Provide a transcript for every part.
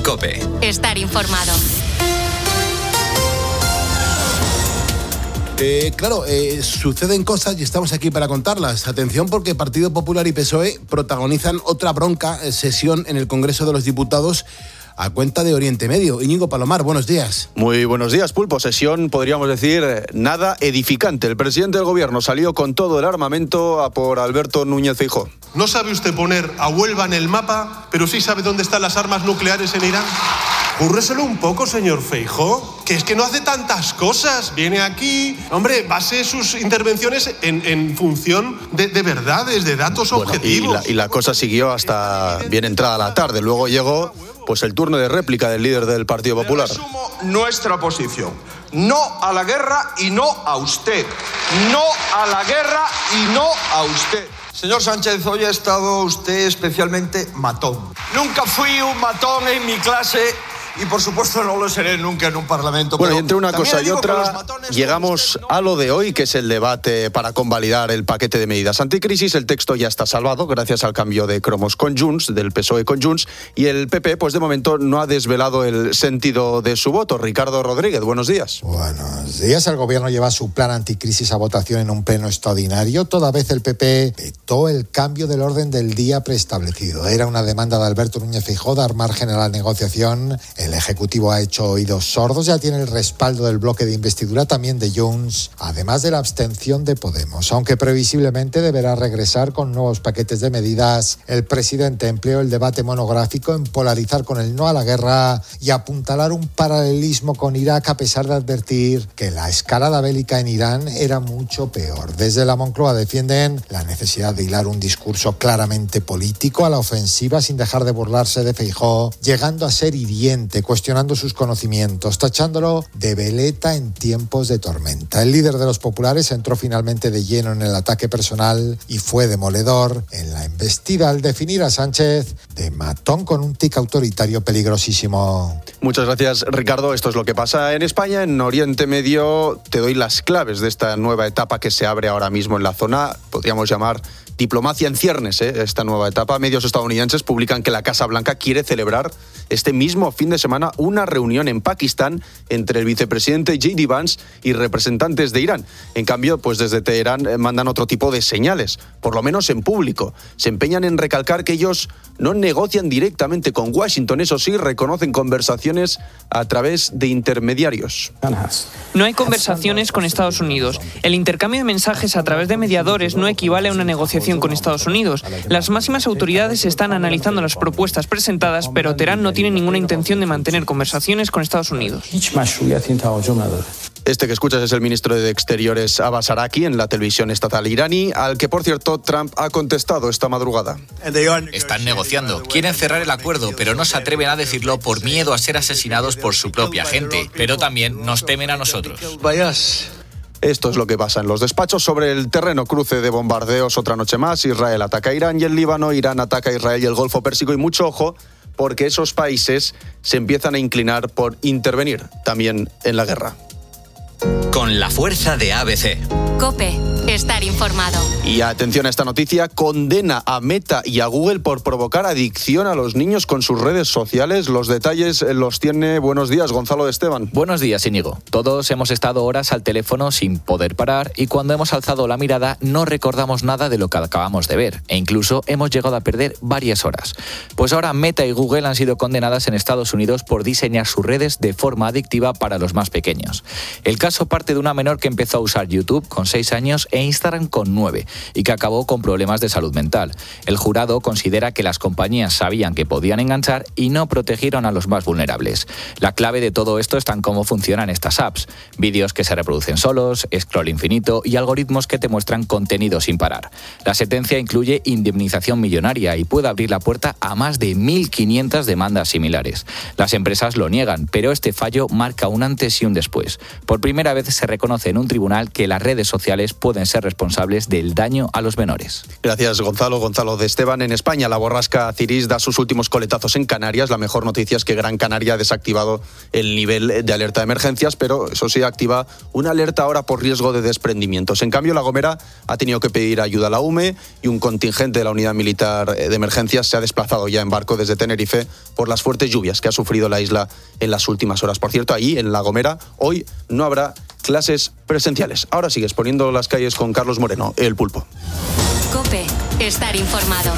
COPE. Estar informado. Suceden cosas y estamos aquí para contarlas. Atención, porque Partido Popular y PSOE protagonizan otra bronca sesión en el Congreso de los Diputados a cuenta de Oriente Medio. Íñigo Palomar, buenos días. Muy buenos días, Pulpo. Sesión, podríamos decir, nada edificante. El presidente del gobierno salió con todo el armamento a por Alberto Núñez Feijóo. ¿No sabe usted poner a Huelva en el mapa, pero sí sabe dónde están las armas nucleares en Irán? Cúrreselo un poco, señor Feijóo, que es que no hace tantas cosas. Viene aquí, hombre, base sus intervenciones en función de verdades, de datos objetivos. Y la cosa siguió hasta bien entrada la tarde. Luego llegó pues el turno de réplica del líder del Partido Popular. Resumo nuestra posición. No a la guerra y no a usted. No a la guerra y no a usted. Señor Sánchez, hoy ha estado usted especialmente matón. Nunca fui un matón en mi clase y por supuesto no lo seré nunca en un parlamento. Bueno, y entre una cosa y otra llegamos a lo de hoy, que es el debate para convalidar el paquete de medidas anticrisis. El texto ya está salvado gracias al cambio de cromos con Junts, del PSOE con Junts, y el PP pues de momento no ha desvelado el sentido de su voto. Ricardo Rodríguez, buenos días. Buenos días. El gobierno lleva su plan anticrisis a votación en un pleno extraordinario. Toda vez el PP vetó el cambio del orden del día preestablecido. Era una demanda de Alberto Núñez Feijóo dar margen a la negociación. El Ejecutivo ha hecho oídos sordos, ya tiene el respaldo del bloque de investidura, también de Junts, además de la abstención de Podemos. Aunque previsiblemente deberá regresar con nuevos paquetes de medidas, el presidente empleó el debate monográfico en polarizar con el no a la guerra y apuntalar un paralelismo con Irak, a pesar de advertir que la escalada bélica en Irán era mucho peor. Desde la Moncloa defienden la necesidad de hilar un discurso claramente político a la ofensiva sin dejar de burlarse de Feijóo, llegando a ser hiriente, cuestionando sus conocimientos, tachándolo de veleta en tiempos de tormenta. El líder de los populares entró finalmente de lleno en el ataque personal y fue demoledor en la embestida al definir a Sánchez de matón con un tic autoritario peligrosísimo. Muchas gracias, Ricardo. Esto es lo que pasa en España. En Oriente Medio te doy las claves de esta nueva etapa que se abre ahora mismo en la zona. Podríamos llamar diplomacia en ciernes, esta nueva etapa. Medios estadounidenses publican que la Casa Blanca quiere celebrar este mismo fin de semana una reunión en Pakistán entre el vicepresidente J.D. Vance y representantes de Irán. En cambio, pues desde Teherán mandan otro tipo de señales, por lo menos en público. Se empeñan en recalcar que ellos no negocian directamente con Washington, eso sí, reconocen conversaciones a través de intermediarios. No hay conversaciones con Estados Unidos. El intercambio de mensajes a través de mediadores no equivale a una negociación con Estados Unidos. Las máximas autoridades están analizando las propuestas presentadas, pero Teherán no tiene ninguna intención de mantener conversaciones con Estados Unidos. Este que escuchas es el ministro de Exteriores Abbas Araqui en la televisión estatal iraní, al que, por cierto, Trump ha contestado esta madrugada. Están negociando, quieren cerrar el acuerdo, pero no se atreven a decirlo por miedo a ser asesinados por su propia gente, pero también nos temen a nosotros. Esto es lo que pasa en los despachos. Sobre el terreno, cruce de bombardeos otra noche más. Israel ataca a Irán y el Líbano, Irán ataca a Israel y el Golfo Pérsico. Y mucho ojo, porque esos países se empiezan a inclinar por intervenir también en la guerra. Con la fuerza de ABC. COPE. Estar informado. Y atención a esta noticia, condena a Meta y a Google por provocar adicción a los niños con sus redes sociales. Los detalles los tiene, buenos días, Gonzalo de Esteban. Buenos días, Íñigo. Todos hemos estado horas al teléfono sin poder parar y cuando hemos alzado la mirada no recordamos nada de lo que acabamos de ver e incluso hemos llegado a perder varias horas. Pues ahora Meta y Google han sido condenadas en Estados Unidos por diseñar sus redes de forma adictiva para los más pequeños. El caso parte de una menor que empezó a usar YouTube con 6 años e Instagram con 9 y que acabó con problemas de salud mental. El jurado considera que las compañías sabían que podían enganchar y no protegieron a los más vulnerables. La clave de todo esto está en cómo funcionan estas apps. Vídeos que se reproducen solos, scroll infinito y algoritmos que te muestran contenido sin parar. La sentencia incluye indemnización millonaria y puede abrir la puerta a más de 1.500 demandas similares. Las empresas lo niegan, pero este fallo marca un antes y un después. Por primera vez se reconoce en un tribunal que las redes sociales pueden pueden ser responsables del daño a los menores. Gracias, Gonzalo. Gonzalo de Esteban. En España, la borrasca Ciris da sus últimos coletazos en Canarias. La mejor noticia es que Gran Canaria ha desactivado el nivel de alerta de emergencias, pero eso sí, activa una alerta ahora por riesgo de desprendimientos. En cambio, La Gomera ha tenido que pedir ayuda a la UME y un contingente de la Unidad Militar de Emergencias se ha desplazado ya en barco desde Tenerife por las fuertes lluvias que ha sufrido la isla en las últimas horas. Por cierto, ahí, en La Gomera, hoy no habrá clases presenciales. Ahora sigues poniendo las calles con Carlos Moreno, el Pulpo. COPE, estar informado.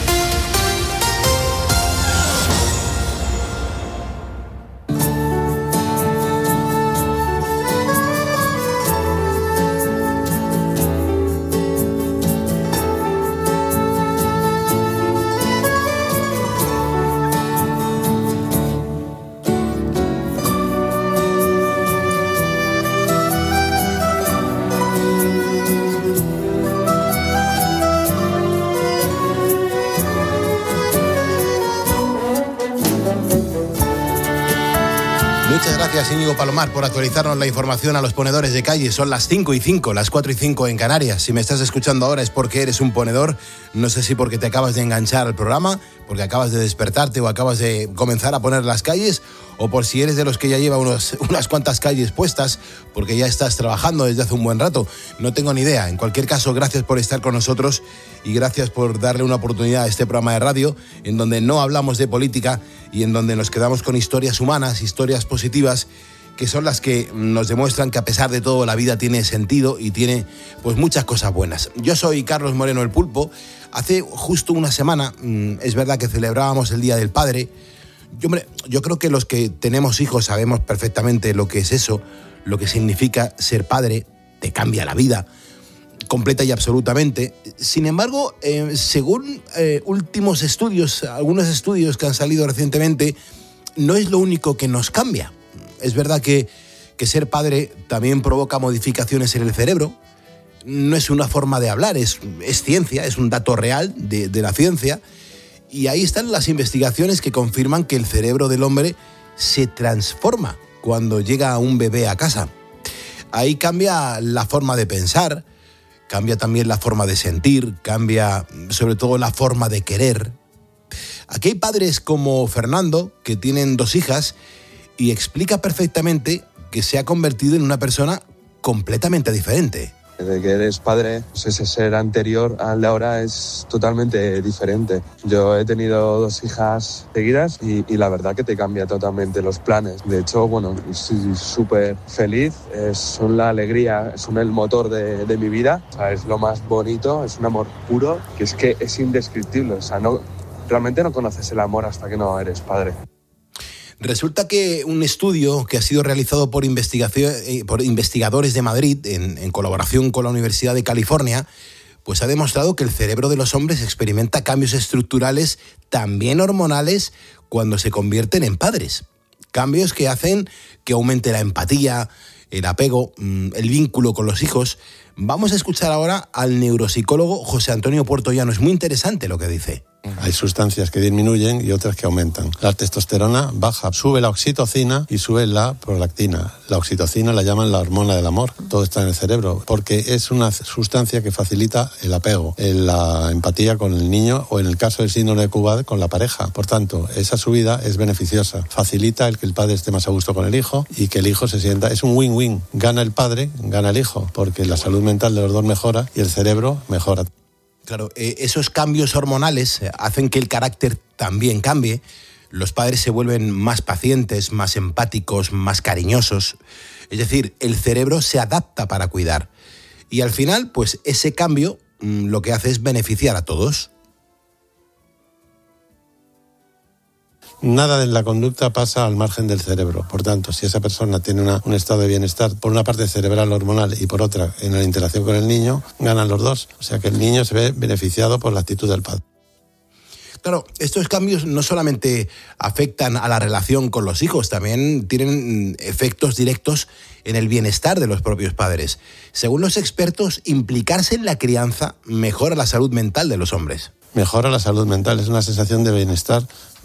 Muchas gracias, Íñigo Palomar, por actualizarnos la información a los ponedores de calle. Son las 5:05, las 4:05 en Canarias. Si me estás escuchando ahora es porque eres un ponedor. No sé si porque te acabas de enganchar al programa, porque acabas de despertarte o acabas de comenzar a poner las calles, o por si eres de los que ya lleva unas cuantas calles puestas, porque ya estás trabajando desde hace un buen rato. No tengo ni idea. En cualquier caso, gracias por estar con nosotros y gracias por darle una oportunidad a este programa de radio en donde no hablamos de política y en donde nos quedamos con historias humanas, historias positivas, que son las que nos demuestran que a pesar de todo la vida tiene sentido y tiene pues muchas cosas buenas. Yo soy Carlos Moreno, el Pulpo. Hace justo una semana, es verdad que celebrábamos el Día del Padre. Yo creo que los que tenemos hijos sabemos perfectamente lo que es eso, lo que significa ser padre. Te cambia la vida completa y absolutamente. Sin embargo, según últimos estudios, algunos estudios que han salido recientemente, no es lo único que nos cambia. Es verdad que ser padre también provoca modificaciones en el cerebro. No es una forma de hablar, es ciencia, es un dato real de la ciencia. Y ahí están las investigaciones que confirman que el cerebro del hombre se transforma cuando llega un bebé a casa. Ahí cambia la forma de pensar, cambia también la forma de sentir, cambia sobre todo la forma de querer. Aquí hay padres como Fernando, que tienen 2 hijas, y explica perfectamente que se ha convertido en una persona completamente diferente. Desde que eres padre, pues ese ser anterior al de ahora es totalmente diferente. Yo he tenido 2 hijas seguidas y la verdad que te cambia totalmente los planes. De hecho, bueno, estoy súper feliz, son la alegría, son el motor de mi vida. O sea, es lo más bonito, es un amor puro, que es indescriptible. O sea, realmente no conoces el amor hasta que no eres padre. Resulta que un estudio que ha sido realizado por investigadores de Madrid en colaboración con la Universidad de California, pues ha demostrado que el cerebro de los hombres experimenta cambios estructurales, también hormonales, cuando se convierten en padres. Cambios que hacen que aumente la empatía, el apego, el vínculo con los hijos. Vamos a escuchar ahora al neuropsicólogo José Antonio Puertollano. Es muy interesante lo que dice. Hay sustancias que disminuyen y otras que aumentan. La testosterona baja, sube la oxitocina y sube la prolactina. La oxitocina la llaman la hormona del amor. Todo está en el cerebro porque es una sustancia que facilita el apego, la empatía con el niño o en el caso del síndrome de Cubat con la pareja. Por tanto, esa subida es beneficiosa. Facilita el que el padre esté más a gusto con el hijo y que el hijo se sienta. Es un win-win. Gana el padre, gana el hijo, porque la salud mental de los dos mejora y el cerebro mejora. Claro, esos cambios hormonales hacen que el carácter también cambie. Los padres se vuelven más pacientes, más empáticos, más cariñosos. Es decir, el cerebro se adapta para cuidar. Y al final, pues ese cambio lo que hace es beneficiar a todos. Nada de la conducta pasa al margen del cerebro. Por tanto, si esa persona tiene un estado de bienestar, por una parte cerebral hormonal y por otra en la interacción con el niño, ganan los dos. O sea que el niño se ve beneficiado por la actitud del padre. Claro, estos cambios no solamente afectan a la relación con los hijos, también tienen efectos directos en el bienestar de los propios padres. Según los expertos, implicarse en la crianza mejora la salud mental de los hombres. mejora la salud mental, es una sensación de bienestar,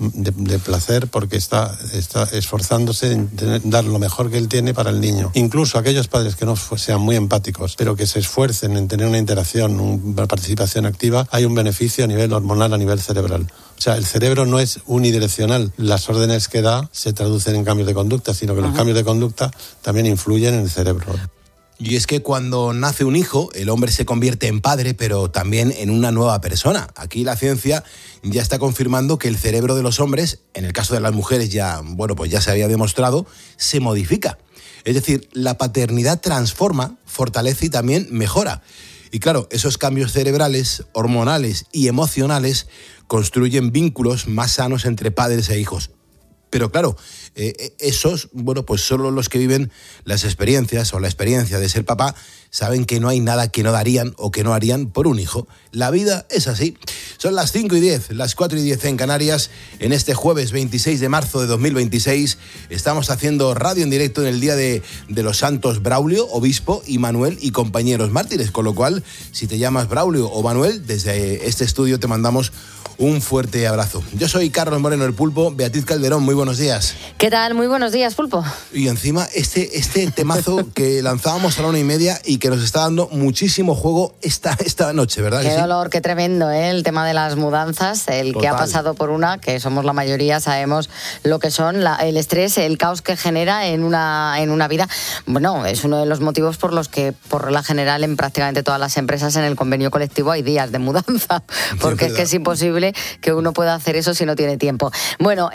de placer, porque está esforzándose en dar lo mejor que él tiene para el niño. Incluso aquellos padres que no sean muy empáticos, pero que se esfuercen en tener una interacción, una participación activa, hay un beneficio a nivel hormonal, a nivel cerebral. O sea, el cerebro no es unidireccional. Las órdenes que da se traducen en cambios de conducta, sino que los cambios de conducta también influyen en el cerebro. Y es que cuando nace un hijo, el hombre se convierte en padre, pero también en una nueva persona. Aquí la ciencia ya está confirmando que el cerebro de los hombres, en el caso de las mujeres ya se había demostrado, se modifica. Es decir, la paternidad transforma, fortalece y también mejora. Y claro, esos cambios cerebrales, hormonales y emocionales construyen vínculos más sanos entre padres e hijos. Pero claro, esos, solo los que viven las experiencias o la experiencia de ser papá saben que no hay nada que no darían o que no harían por un hijo. La vida es así. Son las 5:10, las 4:10 en Canarias. En este jueves 26 de marzo de 2026 estamos haciendo radio en directo en el día de los santos Braulio, obispo, y Manuel y compañeros mártires. Con lo cual, si te llamas Braulio o Manuel, desde este estudio te mandamos un fuerte abrazo. Yo soy Carlos Moreno, el Pulpo. Beatriz Calderón, muy buenos días. ¿Qué tal? Muy buenos días, Pulpo. Y encima este temazo que lanzábamos a la 1:30 y que nos está dando muchísimo juego esta noche, ¿verdad? Qué dolor, qué tremendo, ¿eh? El tema de las mudanzas. El Total. Que ha pasado por una, que somos la mayoría, sabemos lo que son el estrés, el caos que genera en una vida. Bueno, es uno de los motivos por los que, por regla general, en prácticamente todas las empresas en el convenio colectivo hay días de mudanza, porque es que es imposible que uno pueda hacer eso si no tiene tiempo. Bueno,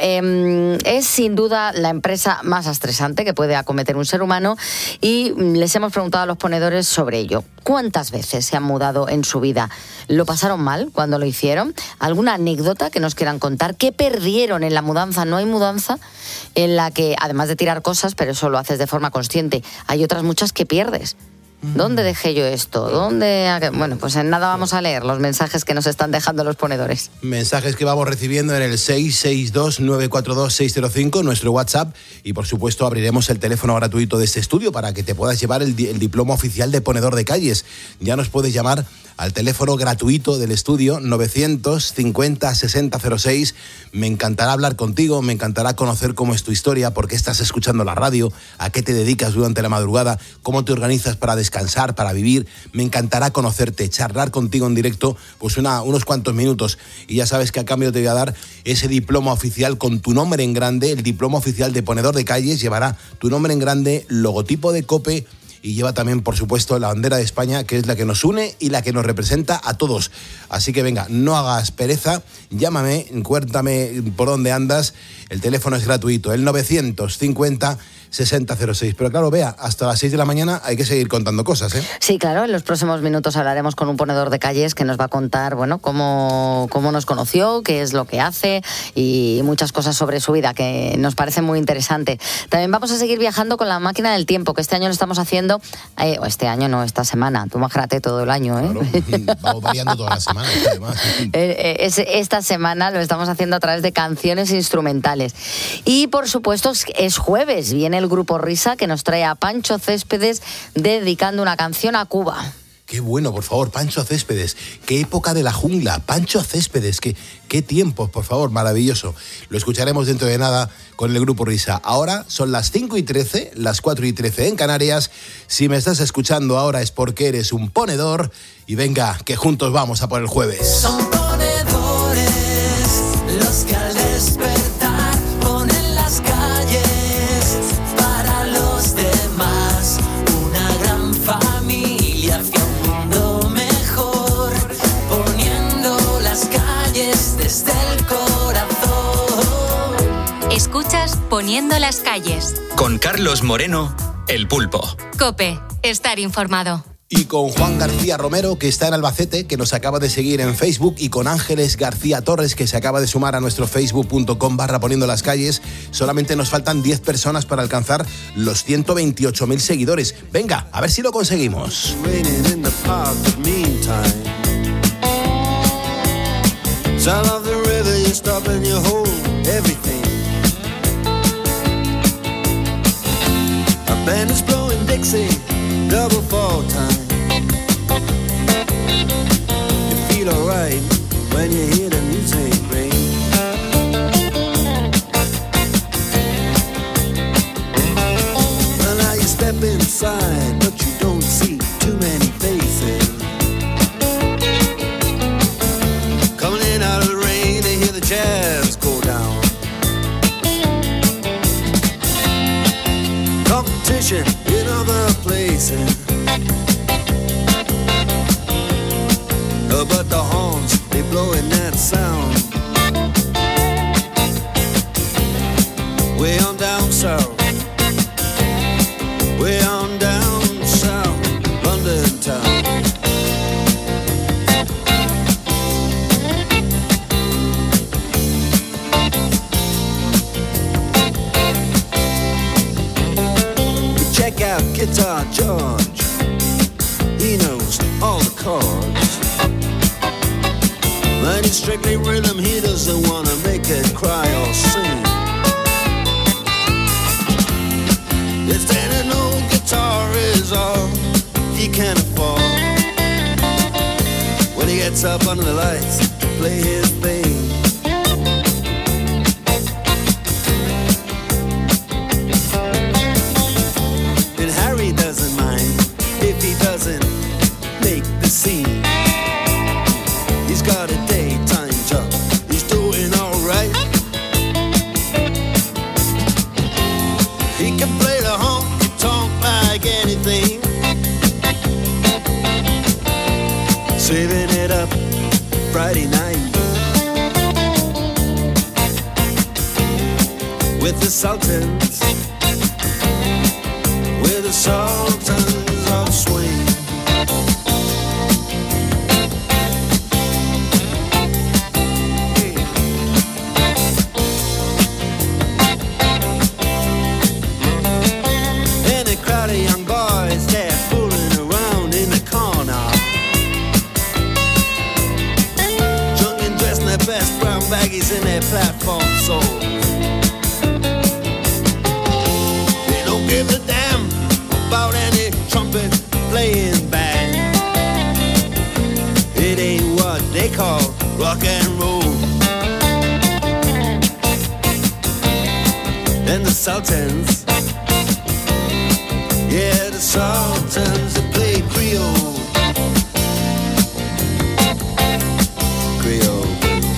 es sin duda la empresa más estresante que puede acometer un ser humano y les hemos preguntado a los ponedores sobre ello. ¿Cuántas veces se han mudado en su vida? ¿Lo pasaron mal cuando lo hicieron? ¿Alguna anécdota que nos quieran contar? ¿Qué perdieron en la mudanza? ¿No hay mudanza en la que, además de tirar cosas, pero eso lo haces de forma consciente, hay otras muchas que pierdes? ¿Dónde dejé yo esto? Bueno, pues en nada vamos a leer los mensajes que nos están dejando los ponedores. Mensajes que vamos recibiendo en el 662-942-605, nuestro WhatsApp, y por supuesto abriremos el teléfono gratuito de este estudio para que te puedas llevar el diploma oficial de ponedor de calles. Ya nos puedes llamar al teléfono gratuito del estudio 950-6006. Me encantará hablar contigo, me encantará conocer cómo es tu historia, por qué estás escuchando la radio, a qué te dedicas durante la madrugada, cómo te organizas para descansar, para vivir. Me encantará conocerte, charlar contigo en directo, pues unos cuantos minutos. Y ya sabes que a cambio te voy a dar ese diploma oficial con tu nombre en grande, el diploma oficial de ponedor de calles. Llevará tu nombre en grande, logotipo de COPE, y lleva también, por supuesto, la bandera de España, que es la que nos une y la que nos representa a todos. Así que venga, no hagas pereza, llámame, cuéntame por dónde andas. El teléfono es gratuito, el 950-6006. Pero claro, Bea, hasta las 6 de la mañana hay que seguir contando cosas, ¿eh? Sí, claro, en los próximos minutos hablaremos con un ponedor de calles que nos va a contar, bueno, cómo nos conoció, qué es lo que hace y muchas cosas sobre su vida que nos parece muy interesante. También vamos a seguir viajando con la máquina del tiempo, que este año lo estamos haciendo, esta semana, tú imagínate todo el año, ¿eh? Claro, vamos variando todas las semanas, además. Esta semana lo estamos haciendo a través de canciones instrumentales. Y por supuesto es jueves, viene el grupo Risa que nos trae a Pancho Céspedes dedicando una canción a Cuba. Qué bueno, por favor, Pancho Céspedes. Qué época de la jungla, Pancho Céspedes. Qué tiempos, por favor, maravilloso. Lo escucharemos dentro de nada con el grupo Risa. Ahora son las 5:13, las 4:13 en Canarias. Si me estás escuchando ahora es porque eres un ponedor. Y venga, que juntos vamos a por el jueves. Son ponedores los que al despertar ponen las calles para los demás. Una gran familia hacia un mundo mejor, poniendo las calles desde el corazón. Escuchas Poniendo las calles. Con Carlos Moreno, el Pulpo. COPE, estar informado. Y con Juan García Romero, que está en Albacete, que nos acaba de seguir en Facebook, y con Ángeles García Torres, que se acaba de sumar a nuestro facebook.com/poniendo las calles. Solamente nos faltan 10 personas para alcanzar los 128.000 seguidores. Venga, a ver si lo conseguimos. Double fall time. You feel alright when you hear the music ring. Well, now you step inside, but you don't see too many faces. Coming in out of the rain to hear the jazz go down. Competition in other places. But the horns, they blowing that sound. Way on down south. Way on down south, London town. You check out Guitar George. He knows all the chords. But it's strictly rhythm, he doesn't want to make it cry or sing. If then an old guitar is all he can afford, when he gets up under the lights to play his thing. And Harry doesn't mind if he doesn't make the scene. He's got a daytime job, he's doing alright. He can play the honky-tonk like anything, saving it up Friday night with the Sultans, with the Sultans of Swing. Young boys, they're fooling around in the corner, drunk and dressed in their best brown baggies in their platform soles. They don't give a damn about any trumpet playing band. It ain't what they call rock and roll. And the Sultans, yeah, the Sultans that play Creole. Creole.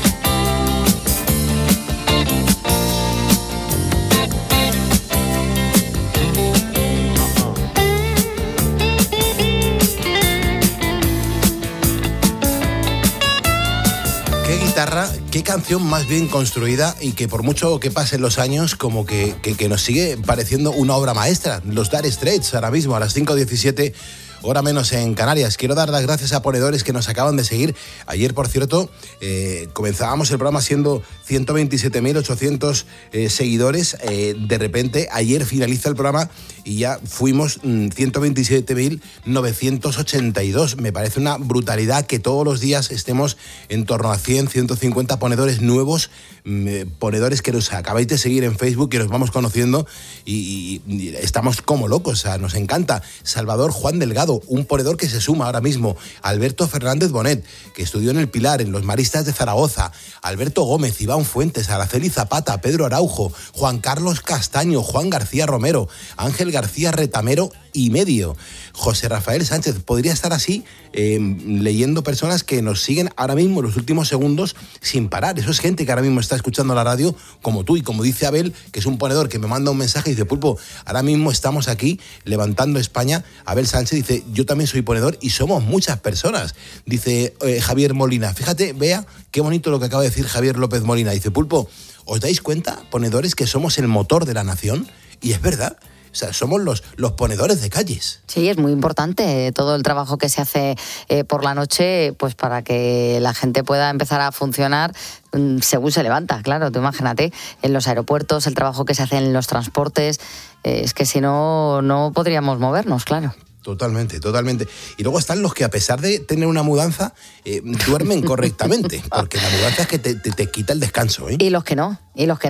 Qué guitarra, qué canción más bien construida y que por mucho que pasen los años como que nos sigue pareciendo una obra maestra. Los Dire Straits ahora mismo a las 5:17, hora menos en Canarias. Quiero dar las gracias a ponedores que nos acaban de seguir. Ayer, por cierto, comenzábamos el programa siendo 127.800 seguidores. De repente, ayer finaliza el programa y ya fuimos 127.982. Me parece una brutalidad que todos los días estemos en torno a 100, 150 ponedores nuevos, ponedores que nos acabáis de seguir en Facebook, que nos vamos conociendo y estamos como locos, o sea, nos encanta. Salvador Juan Delgado, un ponedor que se suma ahora mismo. Alberto Fernández Bonet, que estudió en el Pilar, en los Maristas de Zaragoza. Alberto Gómez, Iván Fuentes, Araceli Zapata, Pedro Araujo, Juan Carlos Castaño, Juan García Romero, Ángel García Retamero y medio. José Rafael Sánchez, podría estar así leyendo personas que nos siguen ahora mismo en los últimos segundos sin parar. Eso es gente que ahora mismo está escuchando la radio como tú, y como dice Abel, que es un ponedor que me manda un mensaje y dice: Pulpo, ahora mismo estamos aquí levantando España. Abel Sánchez dice: yo también soy ponedor y somos muchas personas. Dice Javier Molina, fíjate, vea qué bonito lo que acaba de decir Javier López Molina. Dice: Pulpo, ¿os dais cuenta, ponedores, que somos el motor de la nación? Y es verdad. O sea, somos los ponedores de calles. Sí, es muy importante todo el trabajo que se hace por la noche, pues para que la gente pueda empezar a funcionar según se levanta. Claro, tú imagínate, en los aeropuertos, el trabajo que se hace en los transportes, es que si no, no podríamos movernos, claro. Totalmente, totalmente. Y luego están los que, a pesar de tener una mudanza, duermen correctamente, porque la mudanza es que te quita el descanso, ¿eh? Y los que no.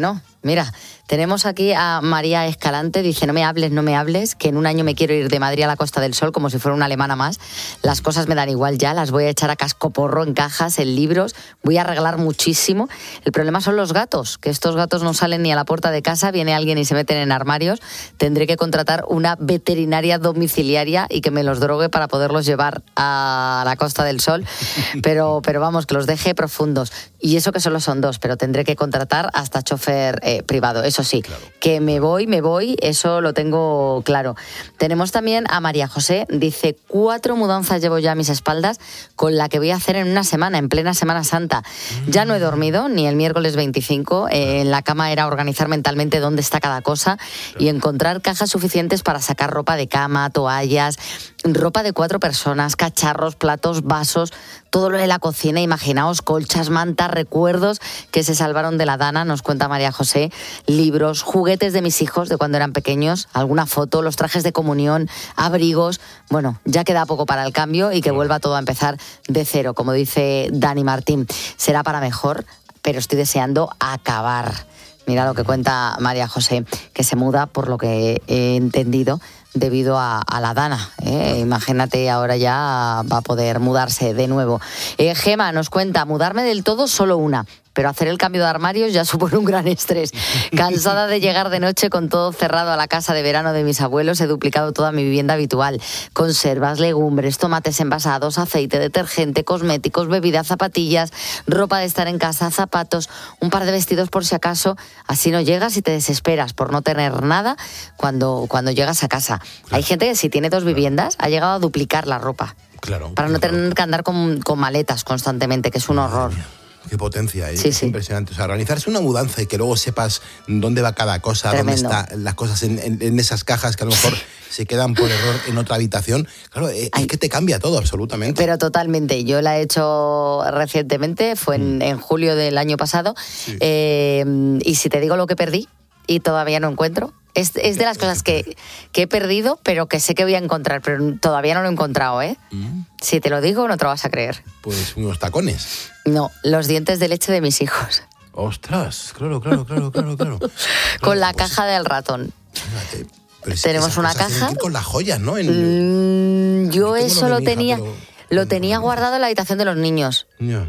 Mira, tenemos aquí a María Escalante, dice, no me hables, que en un año me quiero ir de Madrid a la Costa del Sol como si fuera una alemana más. Las cosas me dan igual ya, las voy a echar a cascoporro en cajas, en libros, voy a arreglar muchísimo. El problema son los gatos, que estos gatos no salen ni a la puerta de casa, viene alguien y se meten en armarios. Tendré que contratar una veterinaria domiciliaria y que me los drogue para poderlos llevar a la Costa del Sol, pero vamos, que los deje profundos. Y eso que solo son 2, pero tendré que contratar hasta chofer privado, eso sí, claro. Que me voy, eso lo tengo claro. Tenemos también a María José, dice, 4 mudanzas llevo ya a mis espaldas con la que voy a hacer en una semana, en plena Semana Santa. Ya no he dormido, ni el miércoles 25, en la cama era organizar mentalmente dónde está cada cosa y encontrar cajas suficientes para sacar ropa de cama, toallas, ropa de 4 personas, cacharros, platos, vasos, todo lo de la cocina, imaginaos, colchas, mantas, recuerdos que se salvaron de la Dana, nos cuenta María José, libros, juguetes de mis hijos de cuando eran pequeños, alguna foto, los trajes de comunión, abrigos. Bueno, ya queda poco para el cambio y que vuelva todo a empezar de cero, como dice Dani Martín. Será para mejor, pero estoy deseando acabar. Mira lo que cuenta María José, que se muda, por lo que he entendido, debido a la Dana. Imagínate, ahora ya va a poder mudarse de nuevo. Gema nos cuenta, mudarme del todo solo una, pero hacer el cambio de armarios ya supone un gran estrés. Cansada de llegar de noche con todo cerrado a la casa de verano de mis abuelos, he duplicado toda mi vivienda habitual. Conservas, legumbres, tomates envasados, aceite, detergente, cosméticos, bebidas, zapatillas, ropa de estar en casa, zapatos, un par de vestidos por si acaso. Así no llegas y te desesperas por no tener nada cuando llegas a casa. Hay gente que si tiene 2 viviendas ha llegado a duplicar la ropa. Claro. Para no tener que andar con maletas constantemente, que es un horror. Qué potencia, ¿eh? Sí, es impresionante. O sea, organizarse una mudanza y que luego sepas dónde va cada cosa, Tremendo. dónde están las cosas en esas cajas que a lo mejor se quedan por error en otra habitación. Claro, es que te cambia todo absolutamente. Pero totalmente. Yo la he hecho recientemente, fue en julio del año pasado. Sí. Y si te digo lo que perdí y todavía no encuentro, es de las cosas que he perdido, pero que sé que voy a encontrar, pero todavía no lo he encontrado, ¿eh? Si te lo digo, no te lo vas a creer. Pues unos tacones. No, los dientes de leche de mis hijos. Ostras, claro. Con la caja del ratón. Pero tenemos una caja. Con las joyas, ¿no? Yo eso lo tenía... Lo tenía guardado en la habitación de los niños. Yeah.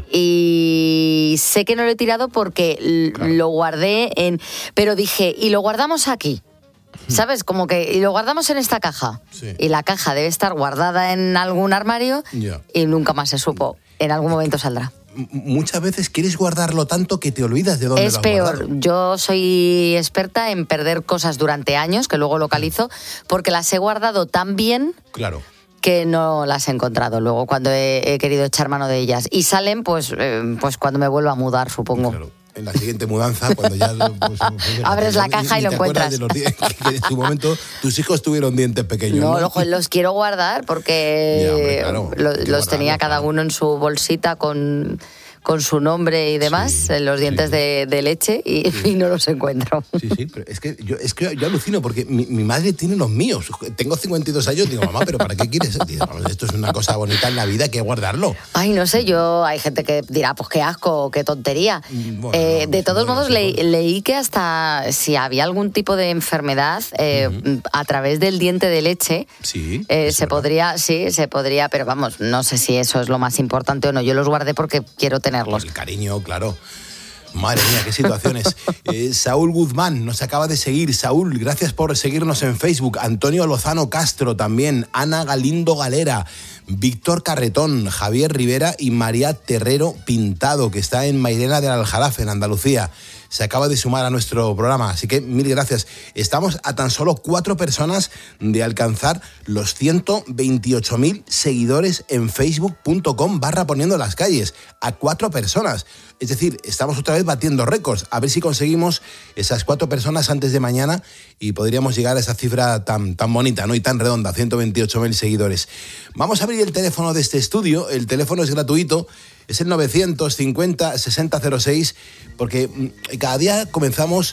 Y sé que no lo he tirado porque lo guardé en... Pero dije, y lo guardamos aquí. ¿Sabes? Como que... Y lo guardamos en esta caja. Sí. Y la caja debe estar guardada en algún armario y nunca más se supo. En algún momento saldrá. Muchas veces quieres guardarlo tanto que te olvidas de dónde lo has guardado. Es peor. Yo soy experta en perder cosas durante años, que luego localizo, porque las he guardado tan bien... Claro. Que no las he encontrado luego cuando he querido echar mano de ellas. Y salen pues cuando me vuelva a mudar, supongo. Claro. En la siguiente mudanza, cuando ya... abres la caja y lo encuentras. De que en su momento tus hijos tuvieron dientes pequeños. No, los quiero guardar porque ya, hombre, claro, los tenía cada uno en su bolsita con su nombre y demás, los dientes de leche y no los encuentro. Sí, pero es que yo alucino porque mi madre tiene los míos. Tengo 52 años, digo, mamá, ¿pero para qué quieres? Digo, esto es una cosa bonita en la vida, hay que guardarlo. Ay, no sé, hay gente que dirá, pues qué asco, qué tontería. Bueno, de todos modos, leí que hasta si había algún tipo de enfermedad a través del diente de leche, se podría, pero vamos, no sé si eso es lo más importante o no. Yo los guardé porque quiero tenerlos. El cariño, claro. Madre mía, qué situaciones. Saúl Guzmán nos acaba de seguir. Saúl, gracias por seguirnos en Facebook. Antonio Lozano Castro también. Ana Galindo Galera. Víctor Carretón, Javier Rivera y María Terrero Pintado, que está en Mairena del Aljarafe, en Andalucía. Se acaba de sumar a nuestro programa, así que mil gracias. Estamos a tan solo 4 personas de alcanzar los 128.000 seguidores en facebook.com/poniendo las calles. A 4 personas. Es decir, estamos otra vez batiendo récords. A ver si conseguimos esas 4 personas antes de mañana y podríamos llegar a esa cifra tan bonita, ¿no? Y tan redonda, 128.000 seguidores. Vamos a abrir el teléfono de este estudio. El teléfono es gratuito. Es el 950-6006, porque cada día conocemos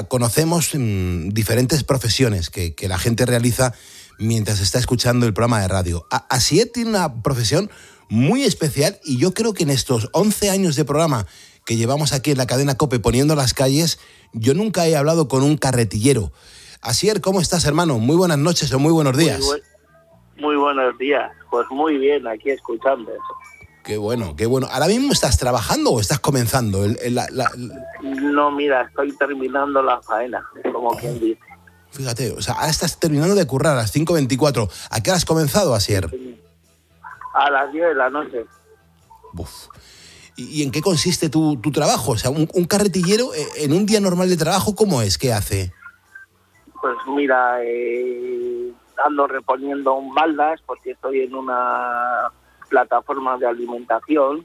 diferentes profesiones que la gente realiza mientras está escuchando el programa de radio. Asier tiene una profesión muy especial y yo creo que en estos 11 años de programa que llevamos aquí en la cadena COPE poniendo las calles, yo nunca he hablado con un carretillero. Asier, ¿cómo estás, hermano? Muy buenas noches o muy buenos días. Muy buenos días. Pues muy bien, aquí escuchando eso. Qué bueno, qué bueno. ¿Ahora mismo estás trabajando o estás comenzando? No, mira, estoy terminando la faena, como quien dice. Fíjate, o sea, ahora estás terminando de currar a las 5:24. ¿A qué hora has comenzado, Asier? A las 10 de la noche. Uf. ¿Y en qué consiste tu trabajo? O sea, un carretillero en un día normal de trabajo, ¿cómo es? ¿Qué hace? Pues mira, ando reponiendo baldas porque estoy en una plataforma de alimentación.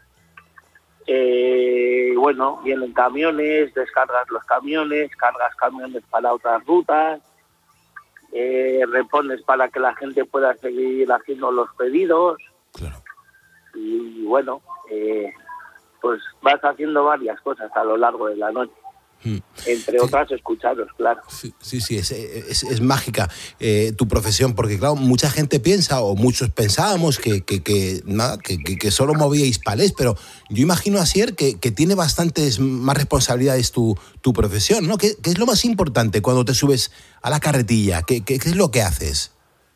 Bueno, vienen camiones, descargas los camiones, cargas camiones para otras rutas, repones para que la gente pueda seguir haciendo los pedidos. Claro. Y bueno, pues vas haciendo varias cosas a lo largo de la noche. Entre otras, escucharos, claro. Sí, es mágica tu profesión, porque claro, mucha gente piensa, o muchos pensábamos que solo movíais palés, pero yo imagino, Asier, que tiene bastantes más responsabilidades tu profesión, ¿no? ¿Qué es lo más importante cuando te subes a la carretilla? ¿Qué es lo que haces?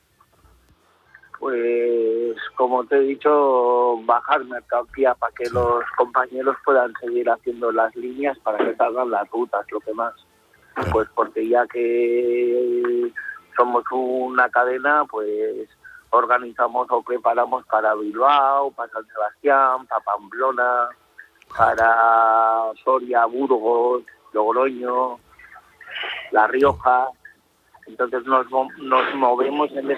Pues, como te he dicho, bajar mercancía para que los compañeros puedan seguir haciendo las líneas para que salgan las rutas, lo que más. Pues porque ya que somos una cadena, pues organizamos o preparamos para Bilbao, para San Sebastián, para Pamplona, para Soria, Burgos, Logroño, La Rioja. Entonces nos movemos en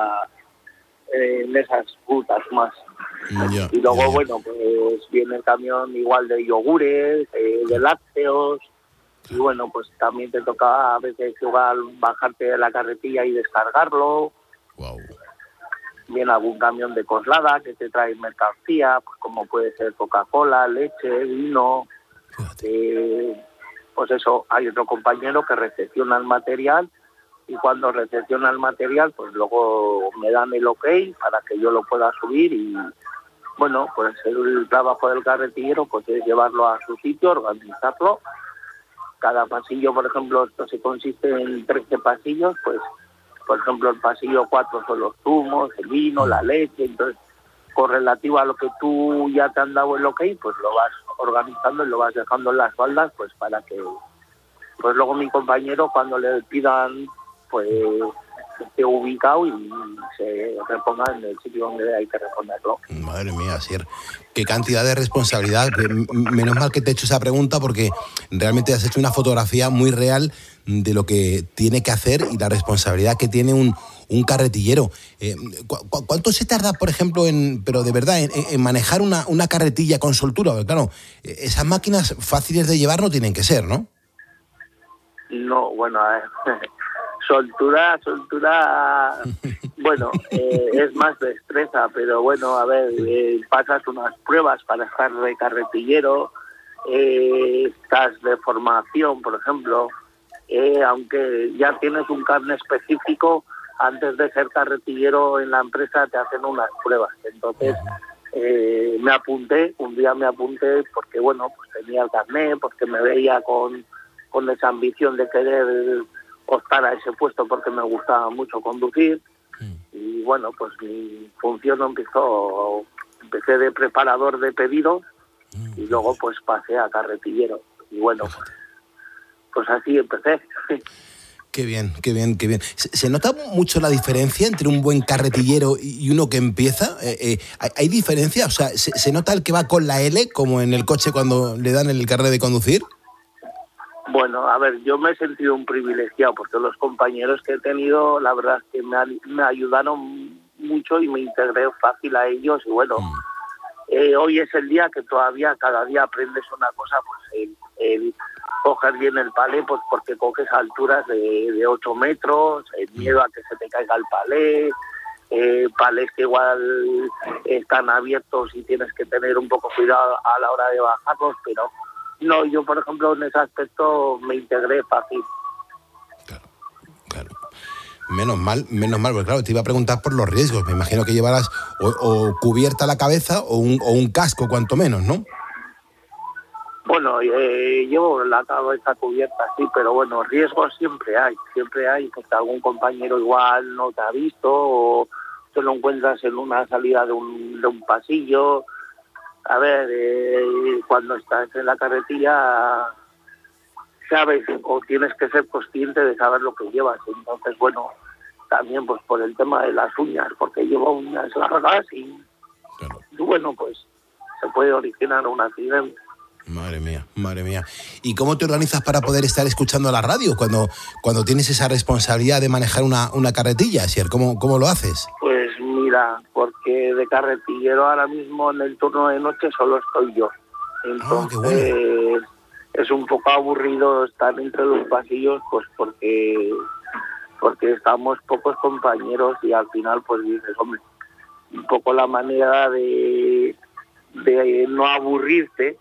esas rutas más. Y luego, bueno, pues viene el camión igual de yogures, de lácteos, y bueno, pues también te toca a veces igual bajarte de la carretilla y descargarlo. Viene algún camión de Coslada que te trae mercancía, pues como puede ser Coca-Cola, leche, vino. Pues eso, hay otro compañero que recepciona el material, y cuando recepciona el material, pues luego me dan el ok para que yo lo pueda subir. Y bueno, pues el trabajo del carretillero pues es llevarlo a su sitio, organizarlo. Cada pasillo, por ejemplo, esto se consiste en 13 pasillos, pues por ejemplo el pasillo 4 son los zumos, el vino, la leche. Entonces, con relativo a lo que tú ya te han dado el ok, pues lo vas organizando y lo vas dejando en las baldas, pues para que pues luego mi compañero, cuando le pidan, pues esté ubicado y se reponga en el sitio donde hay que reponerlo. Madre mía, Asier, qué cantidad de responsabilidad. Menos mal que te he hecho esa pregunta, porque realmente has hecho una fotografía muy real de lo que tiene que hacer y la responsabilidad que tiene un carretillero. ¿Cuánto se tarda, por ejemplo, pero de verdad, en manejar una carretilla con soltura? Porque claro, esas máquinas fáciles de llevar no tienen que ser, ¿no? No, bueno, soltura, bueno, es más destreza, pero bueno, a ver, pasas unas pruebas para estar de carretillero, estás de formación, por ejemplo, aunque ya tienes un carnet específico, antes de ser carretillero en la empresa te hacen unas pruebas. Entonces un día me apunté porque bueno, pues tenía el carnet, porque me veía con esa ambición de querer optar a ese puesto porque me gustaba mucho conducir. Y bueno, pues mi función empecé de preparador de pedidos y luego pues pasé a carretillero. Y bueno, pues así empecé. Qué bien. ¿Se nota mucho la diferencia entre un buen carretillero y uno que empieza? ¿Hay diferencia? O sea, ¿se nota el que va con la L, como en el coche cuando le dan el carnet de conducir? Bueno, a ver, yo me he sentido un privilegiado porque los compañeros que he tenido, la verdad es que me ayudaron mucho y me integré fácil a ellos. Y bueno, hoy es el día que todavía cada día aprendes una cosa, pues el coger bien el palé, pues porque coges alturas de 8 metros, el miedo a que se te caiga el palé, palés que igual están abiertos y tienes que tener un poco cuidado a la hora de bajarlos, pero no, yo por ejemplo en ese aspecto me integré fácil. Claro. Menos mal, porque claro, te iba a preguntar por los riesgos. Me imagino que llevarás o cubierta la cabeza o un casco, cuanto menos, ¿no? Bueno, llevo la cabeza cubierta, sí, pero bueno, riesgos siempre hay, porque algún compañero igual no te ha visto o te lo encuentras en una salida de un pasillo. A ver, cuando estás en la carretilla sabes o tienes que ser consciente de saber lo que llevas. Entonces, bueno, también pues por el tema de las uñas, porque llevo uñas largas y bueno, pues se puede originar un accidente. Madre mía. ¿Y cómo te organizas para poder estar escuchando la radio cuando tienes esa responsabilidad de manejar una carretilla, Asier? ¿Cómo lo haces? Pues mira, porque de carretillero ahora mismo en el turno de noche solo estoy yo. Entonces es un poco aburrido estar entre los pasillos, pues porque estamos pocos compañeros y al final pues dices, hombre, un poco la manera de no aburrirte,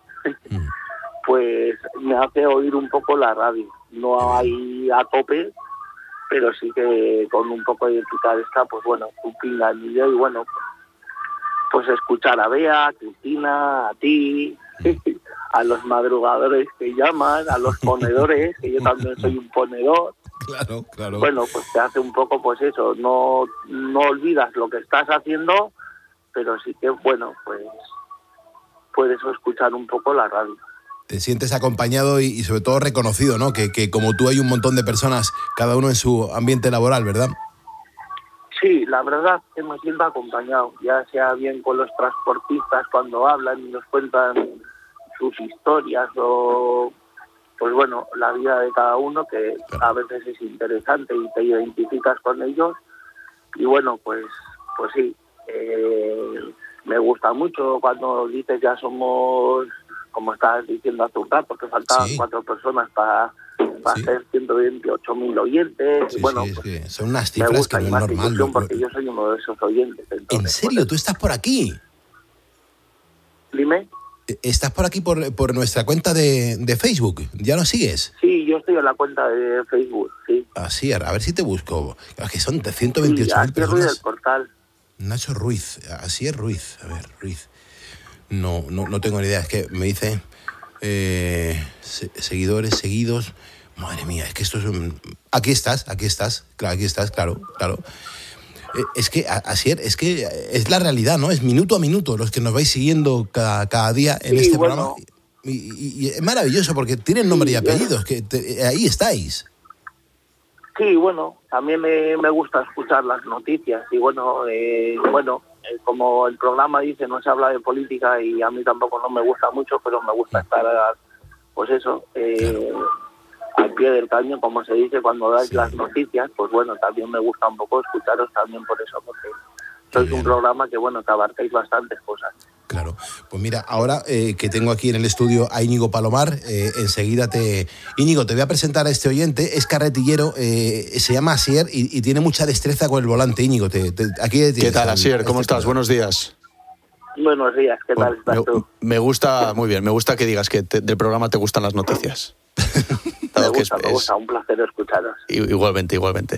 pues me hace oír un poco la radio. No hay a tope, pero sí que con un poco de picaresca, pues bueno, tú pinganillo y bueno, pues escuchar a Bea, a Cristina, a ti, a los madrugadores que llaman, a los ponedores, que yo también soy un ponedor. Claro. Bueno, pues te hace un poco pues eso, no olvidas lo que estás haciendo, pero sí que bueno, pues puedes escuchar un poco la radio. Te sientes acompañado y sobre todo reconocido, ¿no? Que como tú hay un montón de personas, cada uno en su ambiente laboral, ¿verdad? Sí, la verdad que me siento acompañado, ya sea bien con los transportistas cuando hablan y nos cuentan sus historias o, pues bueno, la vida de cada uno, que a veces es interesante y te identificas con ellos. Y bueno, pues sí, me gusta mucho cuando dices ya somos, como estabas diciendo hace un rato, que faltaban 4 personas para hacer 128.000 oyentes. Sí, y bueno, pues, son unas cifras que no es normal. Porque yo soy uno de esos oyentes. Entonces, ¿en serio? ¿Tú estás por aquí? Dime. ¿Estás por aquí por nuestra cuenta de Facebook? ¿Ya nos sigues? Sí, yo estoy en la cuenta de Facebook, sí. Así, a ver si te busco. Que son de 128.000 personas. Ruiz del portal. Nacho Ruiz, así es Ruiz. A ver, Ruiz. No tengo ni idea, es que me dice seguidores, seguidos. Madre mía, es que esto es un... Aquí estás, claro. Es que, Asier, es que es la realidad, ¿no? Es minuto a minuto los que nos vais siguiendo cada día en este programa. Y es maravilloso porque tienen nombre y apellidos, que ahí estáis. Sí, bueno, también me gusta escuchar las noticias y bueno, como el programa dice, no se habla de política y a mí tampoco no me gusta mucho, pero me gusta estar, pues eso, al pie del cañón, como se dice, cuando dais las noticias, pues bueno, también me gusta un poco escucharos también por eso, porque sois un programa que, bueno, que abarcáis bastantes cosas. Claro, pues mira, ahora que tengo aquí en el estudio a Íñigo Palomar, enseguida Íñigo, te voy a presentar a este oyente, es carretillero, se llama Asier y tiene mucha destreza con el volante. Íñigo, aquí ¿qué tal, Asier? ¿Cómo estás? Buenos días. Buenos días, ¿qué tal estás tú? Me gusta, muy bien, me gusta que digas que del programa te gustan las noticias. Me gusta, un placer escucharos. Igualmente.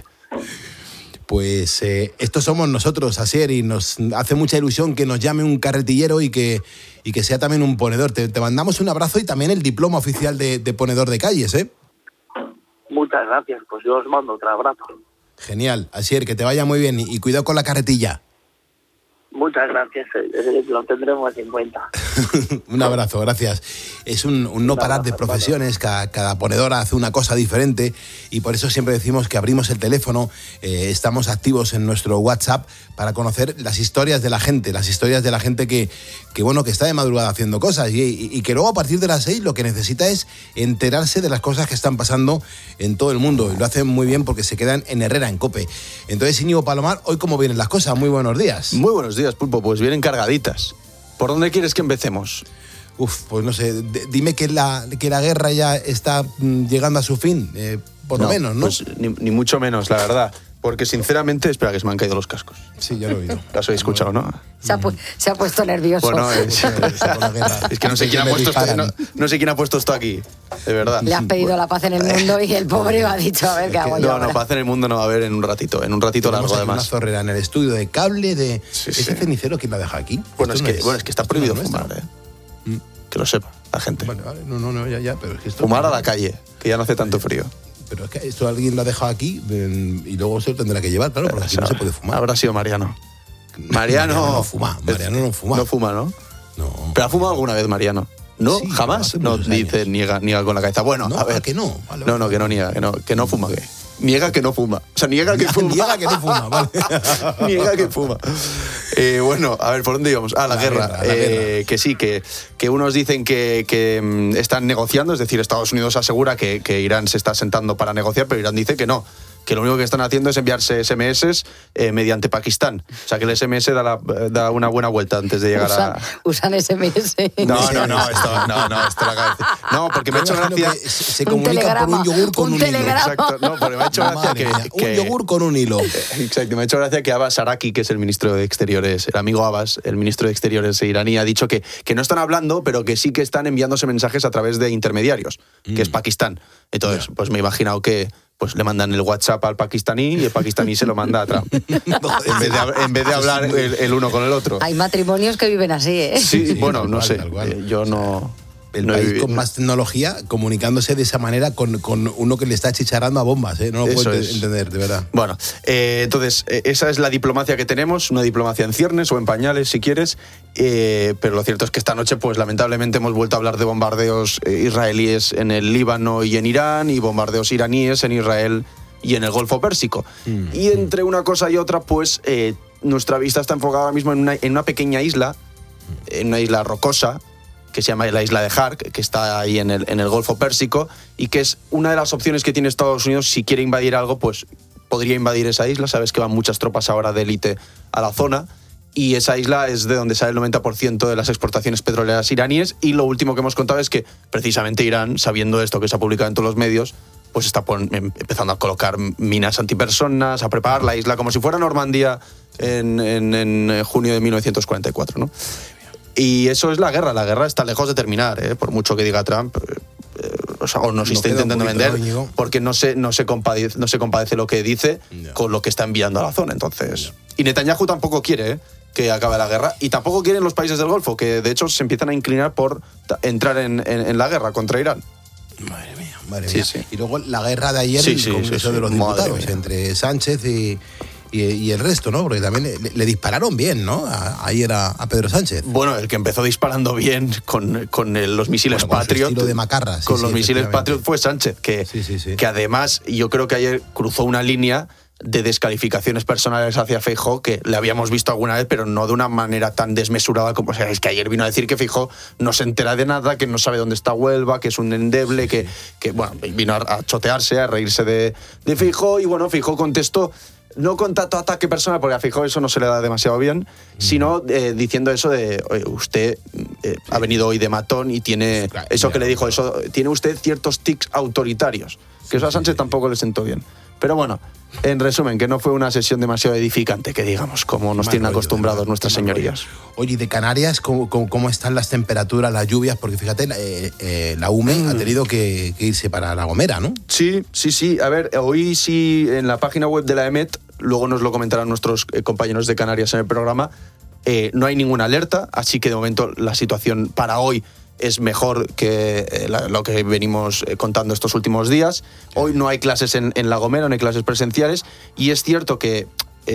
Pues estos somos nosotros, Asier, y nos hace mucha ilusión que nos llame un carretillero y que sea también un ponedor. Te mandamos un abrazo y también el diploma oficial de ponedor de calles, ¿eh? Muchas gracias, pues yo os mando otro abrazo. Genial, Asier, que te vaya muy bien y cuidado con la carretilla. Muchas gracias, lo tendremos en cuenta. Un abrazo, gracias. Es un no parar de profesiones, cada ponedora hace una cosa diferente y por eso siempre decimos que abrimos el teléfono, estamos activos en nuestro WhatsApp para conocer las historias de la gente, que está de madrugada haciendo cosas y que luego a partir de las 6 lo que necesita es enterarse de las cosas que están pasando en todo el mundo y lo hacen muy bien porque se quedan en Herrera, en COPE. Entonces, Íñigo Palomar, ¿hoy cómo vienen las cosas? Muy buenos días. Muy buenos días, Pulpo, pues vienen cargaditas. ¿Por dónde quieres que empecemos? Pues no sé, dime que la guerra ya está llegando a su fin, por lo menos, ¿no? Pues ni mucho menos, la verdad. Porque sinceramente, espera que se me han caído los cascos. Sí, ya lo he oído. Lo has escuchado, ¿no? Se ha puesto nervioso. Bueno, es que no sé quién ha puesto esto aquí, de verdad. Le has pedido la paz en el mundo y el pobre ha dicho, a ver qué hago yo ahora. No, paz en el mundo no va a haber en un ratito largo además. Una zorrera en el estudio de cable ¿Ese cenicero quién la deja aquí? Bueno, es que está prohibido fumar, que lo sepa. la gente. Vale, no, ya, pero es que esto... Fumar a la calle, que ya no hace tanto frío. Pero es que esto alguien lo ha dejado aquí y luego se lo tendrá que llevar, claro, porque aquí no se puede fumar. Habrá sido Mariano. Mariano no fuma. No fuma, ¿no? No. ¿Pero ha fumado alguna vez Mariano? ¿No? Sí, ¿Jamás? No, dice, niega con la cabeza. Bueno, no, a ver. que no. Vale, no, que no niega, que no fuma. Niega que no fuma. O sea, niega que fuma. Niega que no fuma, vale. Niega que fuma. Bueno, a ver, ¿por dónde íbamos? La guerra. Que sí, que unos dicen que están negociando, es decir, Estados Unidos asegura que Irán se está sentando para negociar, pero Irán dice que no, que lo único que están haciendo es enviarse SMS mediante Pakistán. O sea, que el SMS da una buena vuelta antes de llegar Usan SMS. No, esto la cabeza. No, porque me ha hecho gracia... Se comunican por un yogur con un hilo. Exacto, no, porque me ha hecho gracia que... Un yogur con un hilo. Exacto, me ha hecho gracia que Abbas Araki, que es el ministro de Exteriores, el amigo Abbas, el ministro de Exteriores iraní, ha dicho que no están hablando, pero que sí que están enviándose mensajes a través de intermediarios, que es Pakistán. Entonces, pues me he imaginado que pues le mandan el WhatsApp al pakistaní y el pakistaní se lo manda a Trump. en vez de hablar el uno con el otro. Hay matrimonios que viven así, ¿eh? Sí, bueno, no sé. Yo no... El país con más tecnología comunicándose de esa manera con uno que le está chicharrando a bombas, ¿eh? No lo puedo entender, de verdad. Bueno, entonces, esa es la diplomacia que tenemos, una diplomacia en ciernes o en pañales, si quieres, pero lo cierto es que esta noche, pues lamentablemente hemos vuelto a hablar de bombardeos israelíes en el Líbano y en Irán, y bombardeos iraníes en Israel y en el Golfo Pérsico. Y entre una cosa y otra, pues nuestra vista está enfocada ahora mismo en una pequeña isla, en una isla rocosa, que se llama la isla de Hark, que está ahí en el Golfo Pérsico, y que es una de las opciones que tiene Estados Unidos si quiere invadir algo, pues podría invadir esa isla. Sabes que van muchas tropas ahora de élite a la zona, y esa isla es de donde sale el 90% de las exportaciones petroleras iraníes, y lo último que hemos contado es que precisamente Irán, sabiendo esto que se ha publicado en todos los medios, pues está empezando a colocar minas antipersonas, a preparar la isla como si fuera Normandía en junio de 1944, ¿no? Y eso es la guerra está lejos de terminar, por mucho que diga Trump, o nos está intentando vender, porque no se compadece lo que dice con lo que está enviando a la zona. Entonces, y Netanyahu tampoco quiere que acabe la guerra, y tampoco quieren los países del Golfo, que de hecho se empiezan a inclinar por entrar en la guerra contra Irán. Madre mía. Sí. Y luego la guerra de ayer en el Congreso de los Diputados, entre Sánchez y el resto, ¿no? Porque también le dispararon bien, ¿no? Ayer a Pedro Sánchez. Bueno, el que empezó disparando bien con los misiles Patriot. Con de macarra. Con los misiles Patriot fue Sánchez, que además yo creo que ayer cruzó una línea de descalificaciones personales hacia Feijóo que le habíamos visto alguna vez, pero no de una manera tan desmesurada como... O sea, es que ayer vino a decir que Feijóo no se entera de nada, que no sabe dónde está Huelva, que es un endeble, que bueno, vino a chotearse, a reírse de Feijóo, y bueno, Feijóo contestó no con tanto ataque personal, porque a Feijóo eso no se le da demasiado bien, sino diciendo eso de, oye, usted ha venido hoy de matón y tiene eso que le dijo, eso tiene usted ciertos tics autoritarios, que eso a Sánchez tampoco le sentó bien. Pero bueno, en resumen, que no fue una sesión demasiado edificante, que digamos, como nos tienen acostumbrados nuestras señorías. Oye, ¿y de Canarias cómo están las temperaturas, las lluvias? Porque fíjate, la UME ha tenido que irse para La Gomera, ¿no? Sí. A ver, hoy sí, en la página web de la EMET, luego nos lo comentarán nuestros compañeros de Canarias en el programa, no hay ninguna alerta, así que de momento la situación para hoy es mejor que lo que venimos contando estos últimos días. Hoy no hay clases en La Gomera, no hay clases presenciales, y es cierto que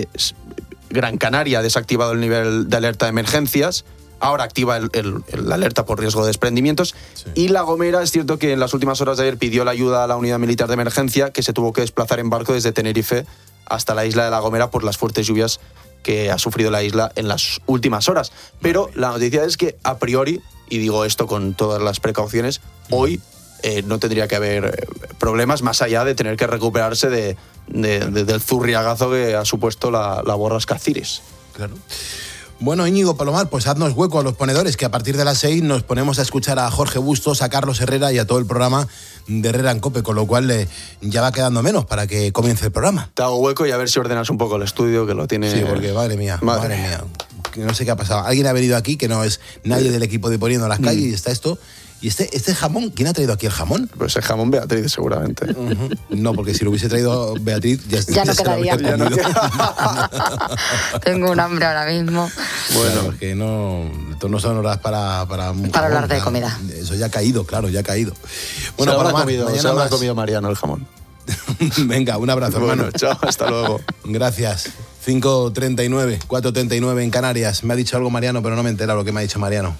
Gran Canaria ha desactivado el nivel de alerta de emergencias, ahora activa la alerta por riesgo de desprendimientos, y La Gomera es cierto que en las últimas horas de ayer pidió la ayuda a la unidad militar de emergencia, que se tuvo que desplazar en barco desde Tenerife hasta la isla de La Gomera por las fuertes lluvias que ha sufrido la isla en las últimas horas. Pero la noticia es que a priori, y digo esto con todas las precauciones, hoy no tendría que haber problemas más allá de tener que recuperarse del zurriagazo que ha supuesto la borrasca Ciris. Claro. Bueno, Íñigo Palomar, pues haznos hueco a los ponedores, que a partir de las 6 nos ponemos a escuchar a Jorge Bustos, a Carlos Herrera y a todo el programa de Herrera en COPE, con lo cual ya va quedando menos para que comience el programa. Te hago hueco y a ver si ordenas un poco el estudio, que lo tiene... Sí, porque madre mía. Que no sé qué ha pasado. Alguien ha venido aquí, que no es nadie del equipo de Poniendo las Calles, y está esto ¿Y este jamón? ¿Quién ha traído aquí el jamón? Pues el jamón Beatriz, seguramente. No, porque si lo hubiese traído Beatriz, ya no quedaría. Tengo un hambre ahora mismo. Bueno, claro, que esto no son horas para hablar de comida. Eso ya ha caído, claro, ya ha caído. Bueno, se habrá comido Mariano el jamón. Venga, un abrazo, hermano. Bueno, chao, hasta luego. Gracias. 5:39, 4:39 en Canarias. Me ha dicho algo Mariano, pero no me he enterado lo que me ha dicho Mariano.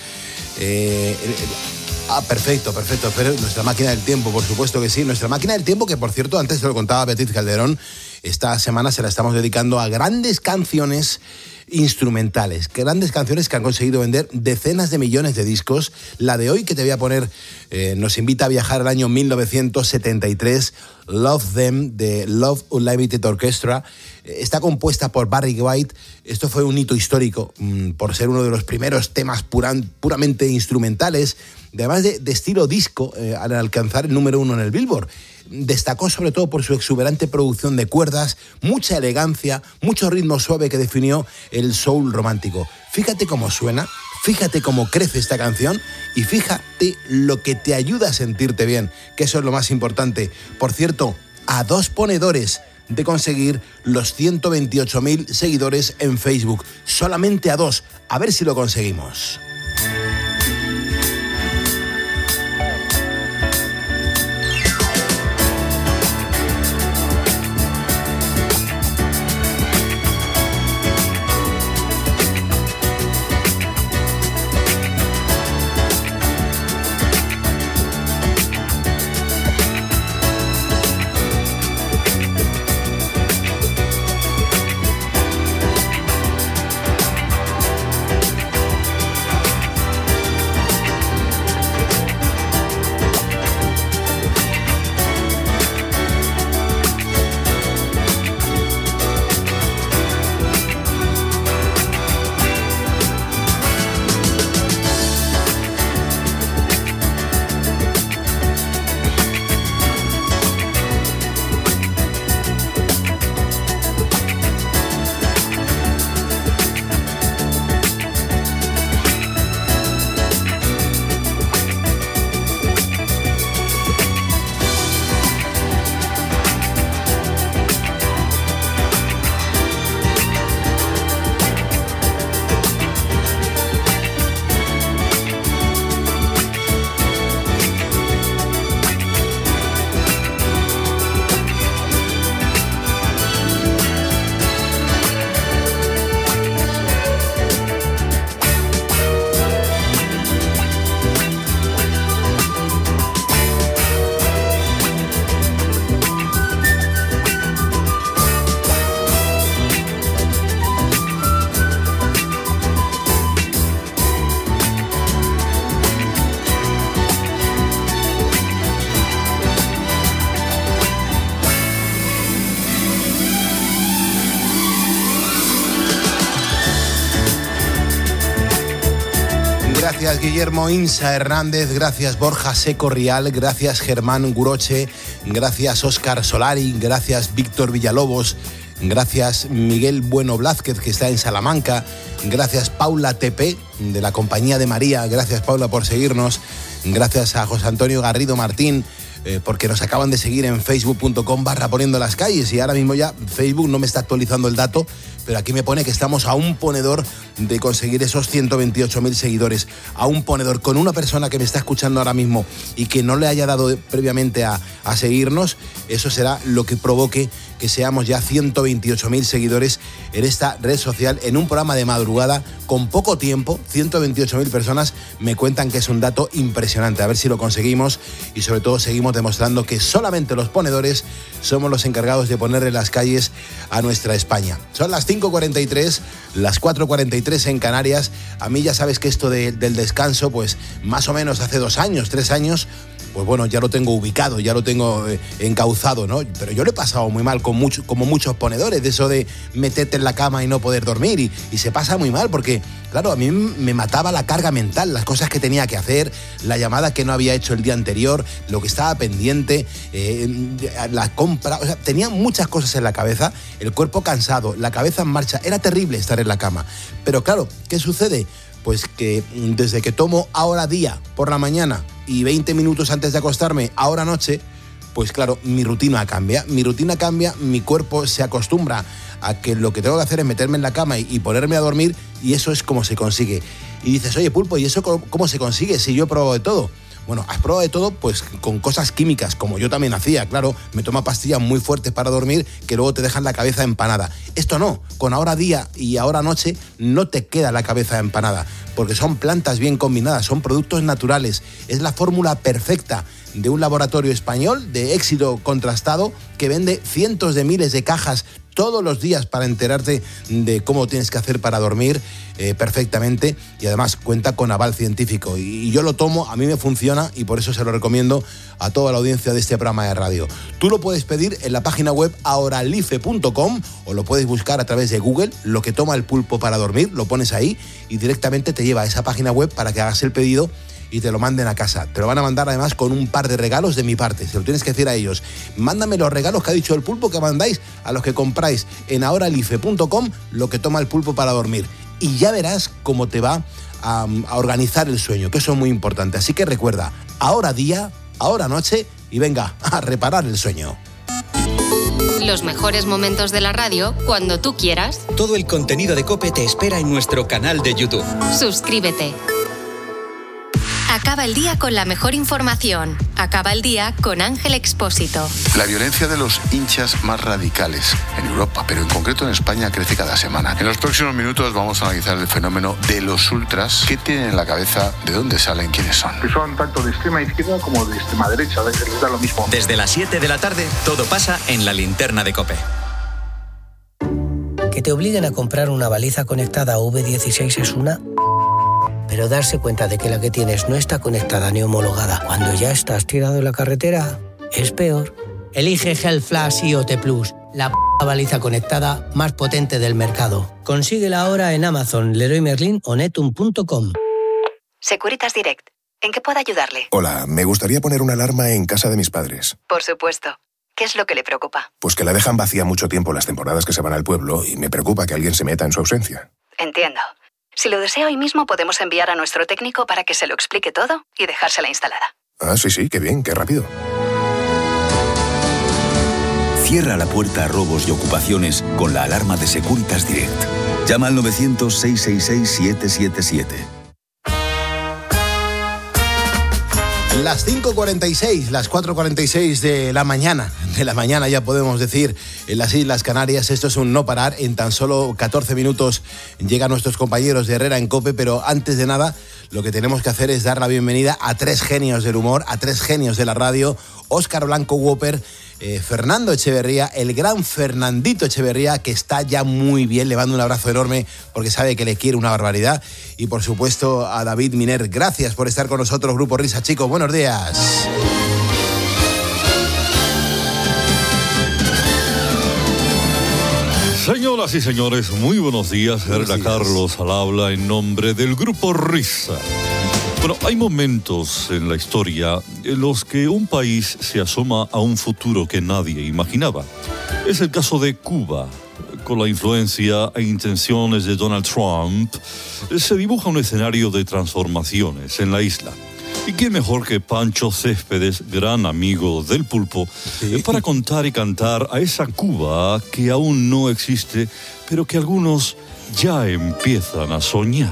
Perfecto. Pero nuestra máquina del tiempo, por supuesto que sí. Nuestra máquina del tiempo, que por cierto, antes te lo contaba Beatriz Calderón, esta semana se la estamos dedicando a grandes canciones instrumentales, grandes canciones que han conseguido vender decenas de millones de discos. La de hoy que te voy a poner nos invita a viajar al año 1973, Love Them, de Love Unlimited Orchestra. Está compuesta por Barry White. Esto fue un hito histórico por ser uno de los primeros temas puramente instrumentales, además de estilo disco, al alcanzar el número 1 en el Billboard. Destacó sobre todo por su exuberante producción de cuerdas, mucha elegancia, mucho ritmo suave que definió el soul romántico. Fíjate cómo suena, fíjate cómo crece esta canción y fíjate lo que te ayuda a sentirte bien, que eso es lo más importante. Por cierto, a 2 ponedores de conseguir los 128.000 seguidores en Facebook. Solamente a 2. A ver si lo conseguimos. Gracias Guillermo Insa Hernández, gracias Borja Seco Rial, gracias Germán Guroche, gracias Óscar Solari, gracias Víctor Villalobos, gracias Miguel Bueno Blázquez, que está en Salamanca, gracias Paula Tepe, de la Compañía de María, gracias Paula por seguirnos, gracias a José Antonio Garrido Martín, porque nos acaban de seguir en facebook.com/poniendo las calles, y ahora mismo ya Facebook no me está actualizando el dato, pero aquí me pone que estamos a un ponedor de conseguir esos 128.000 seguidores, a un ponedor, con una persona que me está escuchando ahora mismo y que no le haya dado previamente a seguirnos. Eso será lo que provoque que seamos ya 128.000 seguidores en esta red social, en un programa de madrugada con poco tiempo. 128.000 personas me cuentan que es un dato impresionante. A ver si lo conseguimos, y sobre todo seguimos demostrando que solamente los ponedores somos los encargados de ponerle las calles a nuestra España. Son las 5:43, las 4:43 en Canarias. A mí ya sabes que esto del descanso, pues más o menos hace 2 años, 3 años, pues bueno, ya lo tengo ubicado, ya lo tengo encauzado, ¿no? Pero yo lo he pasado muy mal como muchos ponedores, de eso de meterte en la cama y no poder dormir, y se pasa muy mal porque, claro, a mí me mataba la carga mental, las cosas que tenía que hacer, la llamada que no había hecho el día anterior, lo que estaba pendiente, la compra, o sea, tenía muchas cosas en la cabeza, el cuerpo cansado, la cabeza en marcha, era terrible estar en la cama. Pero claro, ¿qué sucede? pues que desde que tomo ahora día por la mañana y 20 minutos antes de acostarme ahora noche, pues claro, mi rutina cambia, mi cuerpo se acostumbra a que lo que tengo que hacer es meterme en la cama y ponerme a dormir, y eso es como se consigue. Y dices, oye, Pulpo, ¿y eso cómo se consigue si yo he probado de todo? Bueno, has probado de todo pues con cosas químicas, como yo también hacía, claro, me tomo pastillas muy fuertes para dormir que luego te dejan la cabeza empanada. Esto no, con ahora día y ahora noche no te queda la cabeza empanada, porque son plantas bien combinadas, son productos naturales, es la fórmula perfecta de un laboratorio español de éxito contrastado que vende cientos de miles de cajas todos los días para enterarte de cómo tienes que hacer para dormir perfectamente, y además cuenta con aval científico. Y yo lo tomo, a mí me funciona, y por eso se lo recomiendo a toda la audiencia de este programa de radio. Tú lo puedes pedir en la página web ahoralife.com o lo puedes buscar a través de Google, lo que toma el pulpo para dormir, lo pones ahí y directamente te lleva a esa página web para que hagas el pedido y te lo manden a casa. Te lo van a mandar además con un par de regalos de mi parte. Se lo tienes que decir a ellos. Mándame los regalos que ha dicho el pulpo que mandáis a los que compráis en ahoralife.com lo que toma el pulpo para dormir. Y ya verás cómo te va a organizar el sueño, que eso es muy importante. Así que recuerda, ahora día, ahora noche y venga a reparar el sueño. Los mejores momentos de la radio cuando tú quieras. Todo el contenido de COPE te espera en nuestro canal de YouTube. Suscríbete. Acaba el día con la mejor información. Acaba el día con Ángel Expósito. La violencia de los hinchas más radicales en Europa, pero en concreto en España, crece cada semana. En los próximos minutos vamos a analizar el fenómeno de los ultras. ¿Qué tienen en la cabeza? ¿De dónde salen? ¿Quiénes son? Que son tanto de extrema izquierda como de extrema derecha. A veces les da lo mismo. Desde las 7 de la tarde, todo pasa en la linterna de COPE. Que te obliguen a comprar una baliza conectada V16 es una... Pero darse cuenta de que la que tienes no está conectada ni homologada cuando ya estás tirado en la carretera es peor. Elige Health Flash IoT Plus, la baliza conectada más potente del mercado. Consíguela ahora en Amazon, Leroy Merlin o Netum.com. Securitas Direct. ¿En qué puedo ayudarle? Hola, me gustaría poner una alarma en casa de mis padres. Por supuesto. ¿Qué es lo que le preocupa? Pues que la dejan vacía mucho tiempo las temporadas que se van al pueblo y me preocupa que alguien se meta en su ausencia. Entiendo. Si lo desea hoy mismo, podemos enviar a nuestro técnico para que se lo explique todo y dejársela instalada. Ah, sí, qué bien, qué rápido. Cierra la puerta a robos y ocupaciones con la alarma de Securitas Direct. Llama al 900-666-777. Las 5:46, las 4:46 de la mañana ya podemos decir, en las Islas Canarias. Esto es un no parar. En tan solo 14 minutos llegan nuestros compañeros de Herrera en COPE, pero antes de nada lo que tenemos que hacer es dar la bienvenida a 3 genios del humor, a 3 genios de la radio: Óscar Blanco Whopper, Fernando Echeverría, el gran Fernandito Echeverría, que está ya muy bien. Le mando un abrazo enorme porque sabe que le quiere una barbaridad. Y por supuesto a David Miner. Gracias por estar con nosotros, Grupo Risa. Chicos, buenos días. Señoras y señores, muy buenos días. Herrera Carlos al habla en nombre del Grupo Risa. Bueno, hay momentos en la historia en los que un país se asoma a un futuro que nadie imaginaba. Es el caso de Cuba. Con la influencia e intenciones de Donald Trump, se dibuja un escenario de transformaciones en la isla. Y qué mejor que Pancho Céspedes, gran amigo del pulpo, para contar y cantar a esa Cuba que aún no existe, pero que algunos ya empiezan a soñar.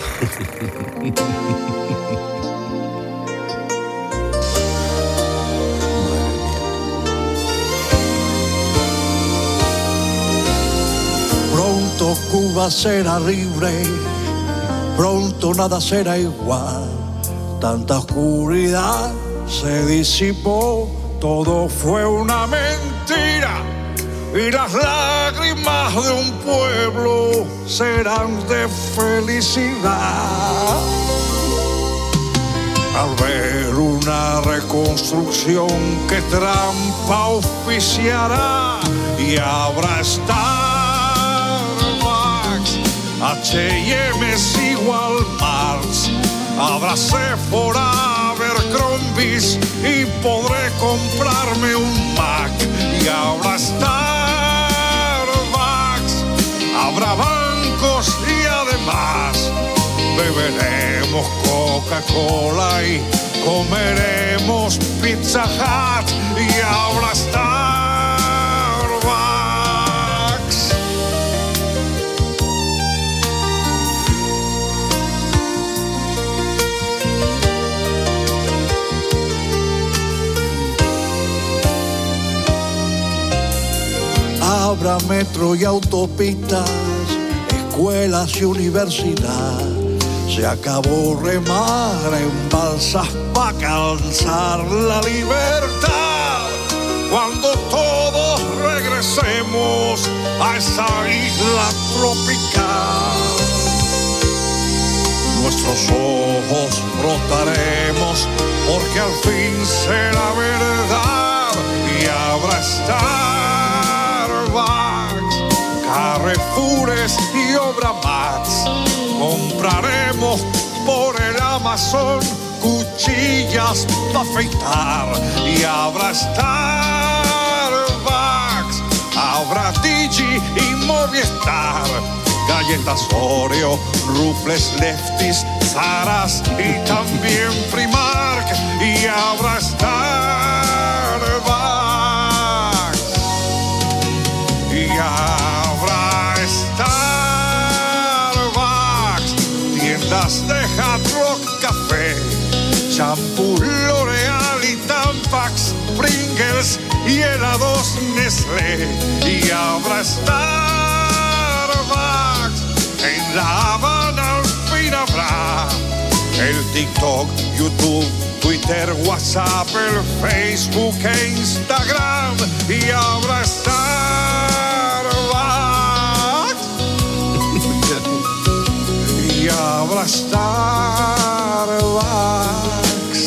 Pronto Cuba será libre, pronto nada será igual. Tanta oscuridad se disipó, todo fue una mentira. Y las lágrimas de un pueblo serán de felicidad. Al ver una reconstrucción que Trump auspiciará, y habrá Starbucks, H&M es igual Marx, habrá Sephora, Abercrombie y podré comprarme un Mac. Y habrá Starbucks, habrá bancos y además beberé beberemos Coca-Cola y comeremos Pizza Hut y habrá Starbucks. Habrá metro y autopistas, escuelas y universidad. Se acabó remar en balsas para alcanzar la libertad. Cuando todos regresemos a esa isla tropical, nuestros ojos frotaremos porque al fin será verdad y habrá Starbucks, Carrefoures y Obra Max. Compraremos por el Amazon cuchillas para afeitar y habrá Starbucks, habrá Digi y Movistar, galletas Oreo, Rufles, Lefties, Zaras y también Primark y habrá Starbucks y habrá Starbucks, tiendas de Hard Rock Café, Shampoo, L'Oreal y Tampax, Pringles y helados Nestlé y habrá Starbucks, en La Habana al fin habrá el TikTok, YouTube, Twitter, WhatsApp, el Facebook e Instagram y habrá Starbucks y habrá Starbucks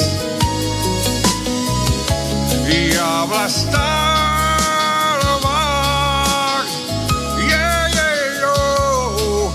y habrá Starbucks, yeah, yeah, yo,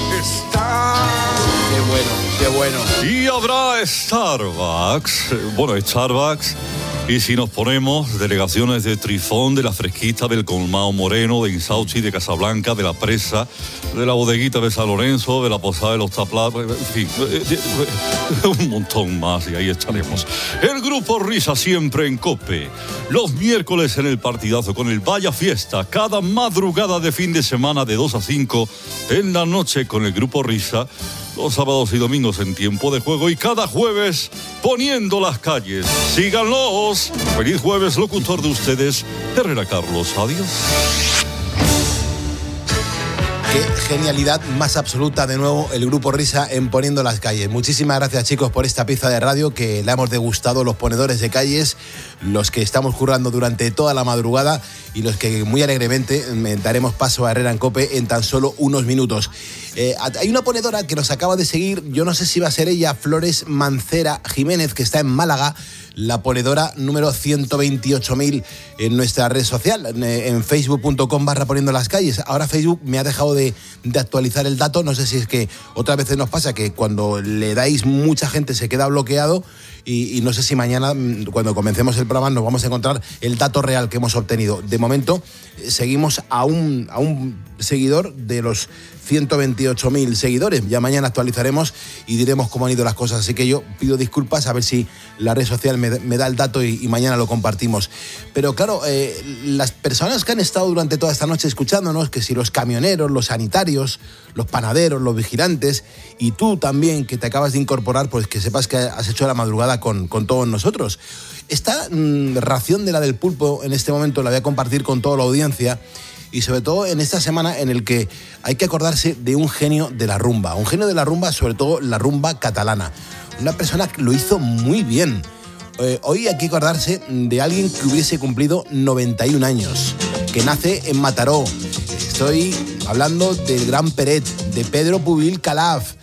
Qué bueno, qué bueno. Y habrá Starbucks. Bueno, Starbucks. Y si nos ponemos delegaciones de Trifón, de la Fresquita, del Colmao Moreno, de Insauchi, de Casablanca, de La Presa, de la Bodeguita de San Lorenzo, de la Posada de los Taplados, en fin, un montón más y ahí estaremos. El Grupo Risa siempre en COPE. Los miércoles en el partidazo con el Vaya Fiesta. Cada madrugada de fin de semana de 2 a 5 en la noche con el Grupo Risa. Los sábados y domingos en tiempo de juego y cada jueves poniendo las calles. Síganlos. Feliz jueves, locutor de ustedes, Herrera Carlos. Adiós. Qué genialidad más absoluta de nuevo el Grupo Risa en Poniendo las Calles. Muchísimas gracias, chicos, por esta pieza de radio que la hemos degustado los ponedores de calles, los que estamos currando durante toda la madrugada y los que muy alegremente daremos paso a Herrera en COPE en tan solo unos minutos. Hay una ponedora que nos acaba de seguir, yo no sé si va a ser ella, Flores Mancera Jiménez, que está en Málaga, la ponedora número 128.000 en nuestra red social, en facebook.com/poniendo las calles. Ahora Facebook me ha dejado de actualizar el dato, no sé si es que otras veces nos pasa que cuando le dais mucha gente se queda bloqueado y no sé si mañana, cuando comencemos el programa, nos vamos a encontrar el dato real que hemos obtenido. De momento, seguimos a un seguidor de los 128.000 seguidores. Ya mañana actualizaremos y diremos cómo han ido las cosas. Así que yo pido disculpas, a ver si la red social me da el dato y mañana lo compartimos. Pero claro, las personas que han estado durante toda esta noche escuchándonos, que si los camioneros, los sanitarios, los panaderos, los vigilantes, y tú también que te acabas de incorporar, pues que sepas que has hecho la madrugada con todos nosotros. Esta ración de la del pulpo en este momento la voy a compartir con toda la audiencia, y sobre todo en esta semana en el que hay que acordarse de un genio de la rumba, sobre todo la rumba catalana, una persona que lo hizo muy bien. Hoy hay que acordarse de alguien que hubiese cumplido 91 años, que nace en Mataró. Estoy hablando del gran Peret, de Pedro Pubil Calaf.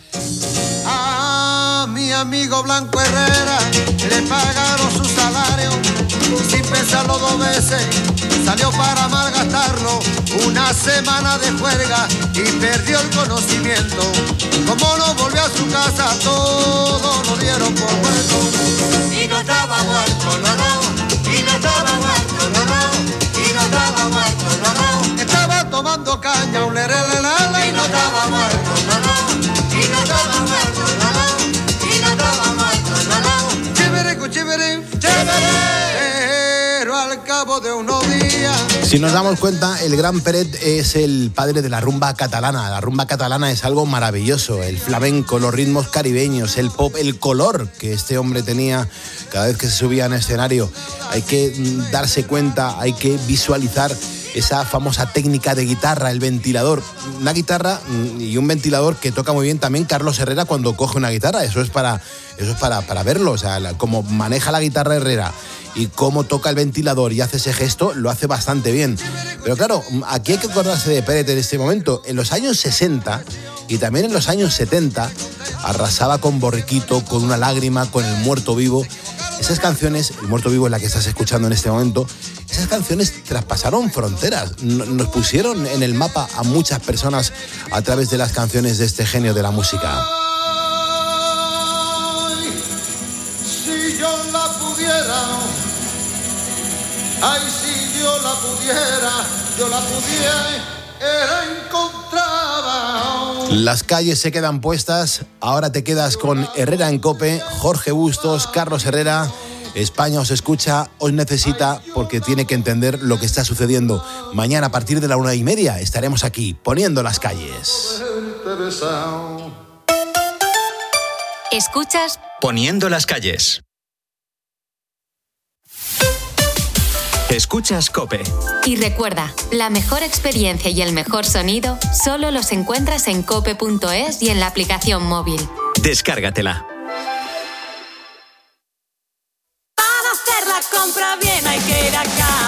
A mi amigo Blanco Herrera le pagaron su salario y sin pensarlo 2 veces salió para malgastarlo. Una semana de juerga y perdió el conocimiento. Como no volvió a su casa, todo lo dieron por muerto. Y no estaba muerto, no, no. Y no estaba muerto, no, no. Y no estaba muerto, no, no. Estaba tomando caña, un lerelelele. Y no estaba muerto, no, no. Y no estaba muerto, no, no. Si nos damos cuenta, el gran Peret es el padre de la rumba catalana. La rumba catalana es algo maravilloso. El flamenco, los ritmos caribeños, el pop, el color que este hombre tenía cada vez que se subía en escenario. Hay que darse cuenta, hay que visualizar esa famosa técnica de guitarra, el ventilador. Una guitarra y un ventilador que toca muy bien también Carlos Herrera cuando coge una guitarra. Eso es para verlo. O sea, cómo maneja la guitarra Herrera y cómo toca el ventilador y hace ese gesto, lo hace bastante bien. Pero claro, aquí hay que acordarse de Peret en este momento. En los años 60 y también en los años 70 arrasaba con Borriquito, con Una lágrima, con El muerto vivo. Esas canciones, El muerto vivo es la que estás escuchando en este momento, esas canciones traspasaron fronteras, nos pusieron en el mapa a muchas personas a través de las canciones de este genio de la música. Si yo la pudiera, ay, si yo la pudiera encontraba. Las calles se quedan puestas, ahora te quedas con Herrera en COPE, Jorge Bustos, Carlos Herrera. España os escucha, os necesita, porque tiene que entender lo que está sucediendo. Mañana a partir de la 1:30 estaremos aquí, poniendo las calles. Escuchas Poniendo las calles. Escuchas COPE. y recuerda, la mejor experiencia y el mejor sonido solo los encuentras en cope.es y en la aplicación móvil. Descárgatela. Compra bien, hay que ir a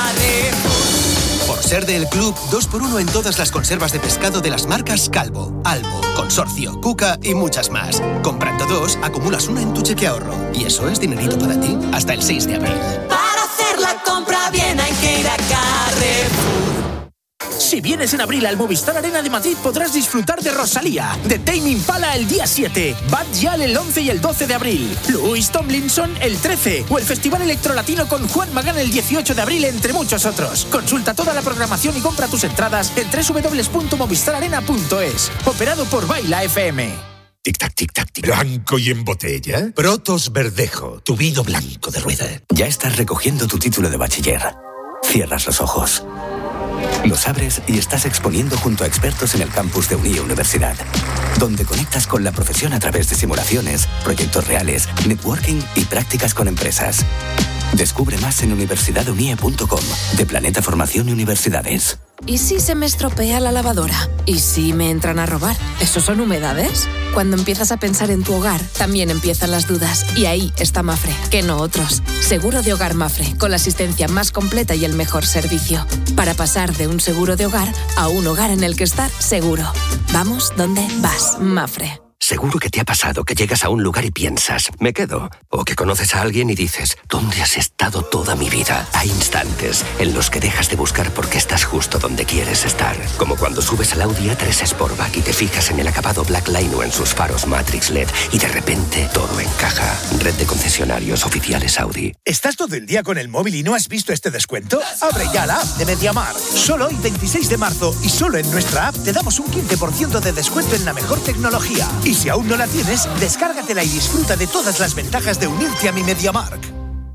Carrefour. Por ser del club, 2x1 en todas las conservas de pescado de las marcas Calvo, Albo, Consorcio, Cuca y muchas más. Comprando 2, acumulas 1 en tu cheque ahorro. Y eso es dinerito para ti hasta el 6 de abril. Para hacer la compra bien, hay que ir a Carrefour. Si vienes en abril al Movistar Arena de Madrid podrás disfrutar de Rosalía, de Tame Impala el día 7, Bad Gyal el 11 y el 12 de abril, Louis Tomlinson el 13 o el Festival Electrolatino con Juan Magán el 18 de abril, entre muchos otros. Consulta toda la programación y compra tus entradas en www.movistararena.es. Operado por Baila FM. Tic-tac, tic-tac, tic. ¿Blanco y en botella? Protos Verdejo, tu vino blanco de rueda. Ya estás recogiendo tu título de bachiller. Cierras los ojos. Los abres y estás exponiendo junto a expertos en el campus de Unie Universidad, donde conectas con la profesión a través de simulaciones, proyectos reales, networking y prácticas con empresas. Descubre más en universidadunie.com, de Planeta Formación y Universidades. ¿Y si se me estropea la lavadora? ¿Y si me entran a robar? ¿Esos son humedades? Cuando empiezas a pensar en tu hogar, también empiezan las dudas. Y ahí está Mafre, que no otros. Seguro de hogar Mafre, con la asistencia más completa y el mejor servicio. Para pasar de un seguro de hogar a un hogar en el que estar seguro. Vamos donde vas, Mafre. Seguro que te ha pasado que llegas a un lugar y piensas, me quedo. O que conoces a alguien y dices, ¿dónde has estado toda mi vida? Hay instantes en los que dejas de buscar porque estás justo donde quieres estar. Como cuando subes al Audi A3 Sportback y te fijas en el acabado Blackline o en sus faros Matrix LED y de repente todo encaja. Red de concesionarios oficiales Audi. ¿Estás todo el día con el móvil y no has visto este descuento? Abre ya la app de MediaMarkt. Solo hoy 26 de marzo y solo en nuestra app te damos un 15% de descuento en la mejor tecnología. Y si aún no la tienes, descárgatela y disfruta de todas las ventajas de unirte a mi MediaMarkt.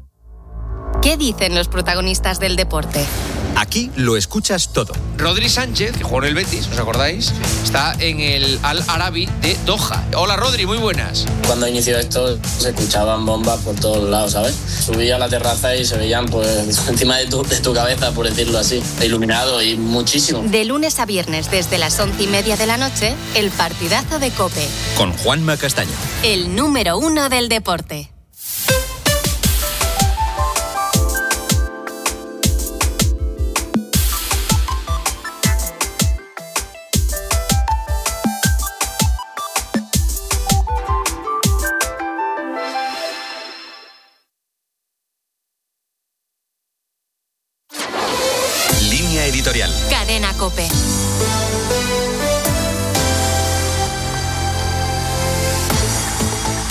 ¿Qué dicen los protagonistas del deporte? Aquí lo escuchas todo. Rodri Sánchez, que jugó en el Betis, ¿os acordáis? Está en el Al Arabi de Doha. Hola Rodri, muy buenas. Cuando inició esto se escuchaban bombas por todos lados, ¿sabes? Subí a la terraza y se veían pues encima de tu cabeza, por decirlo así, iluminado y muchísimo. De lunes a viernes desde las 11:30 de la noche, el partidazo de COPE. Con Juanma Castaño. El número 1 del deporte. Editorial. Cadena COPE.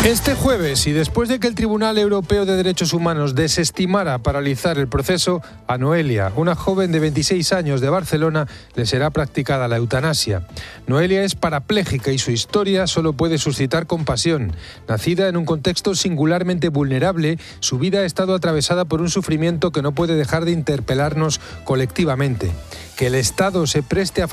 Este jueves, y después de que el Tribunal Europeo de Derechos Humanos desestimara paralizar el proceso, a Noelia, una joven de 26 años de Barcelona, le será practicada la eutanasia. Noelia es parapléjica y su historia solo puede suscitar compasión. Nacida en un contexto singularmente vulnerable, su vida ha estado atravesada por un sufrimiento que no puede dejar de interpelarnos colectivamente. Que el Estado se preste a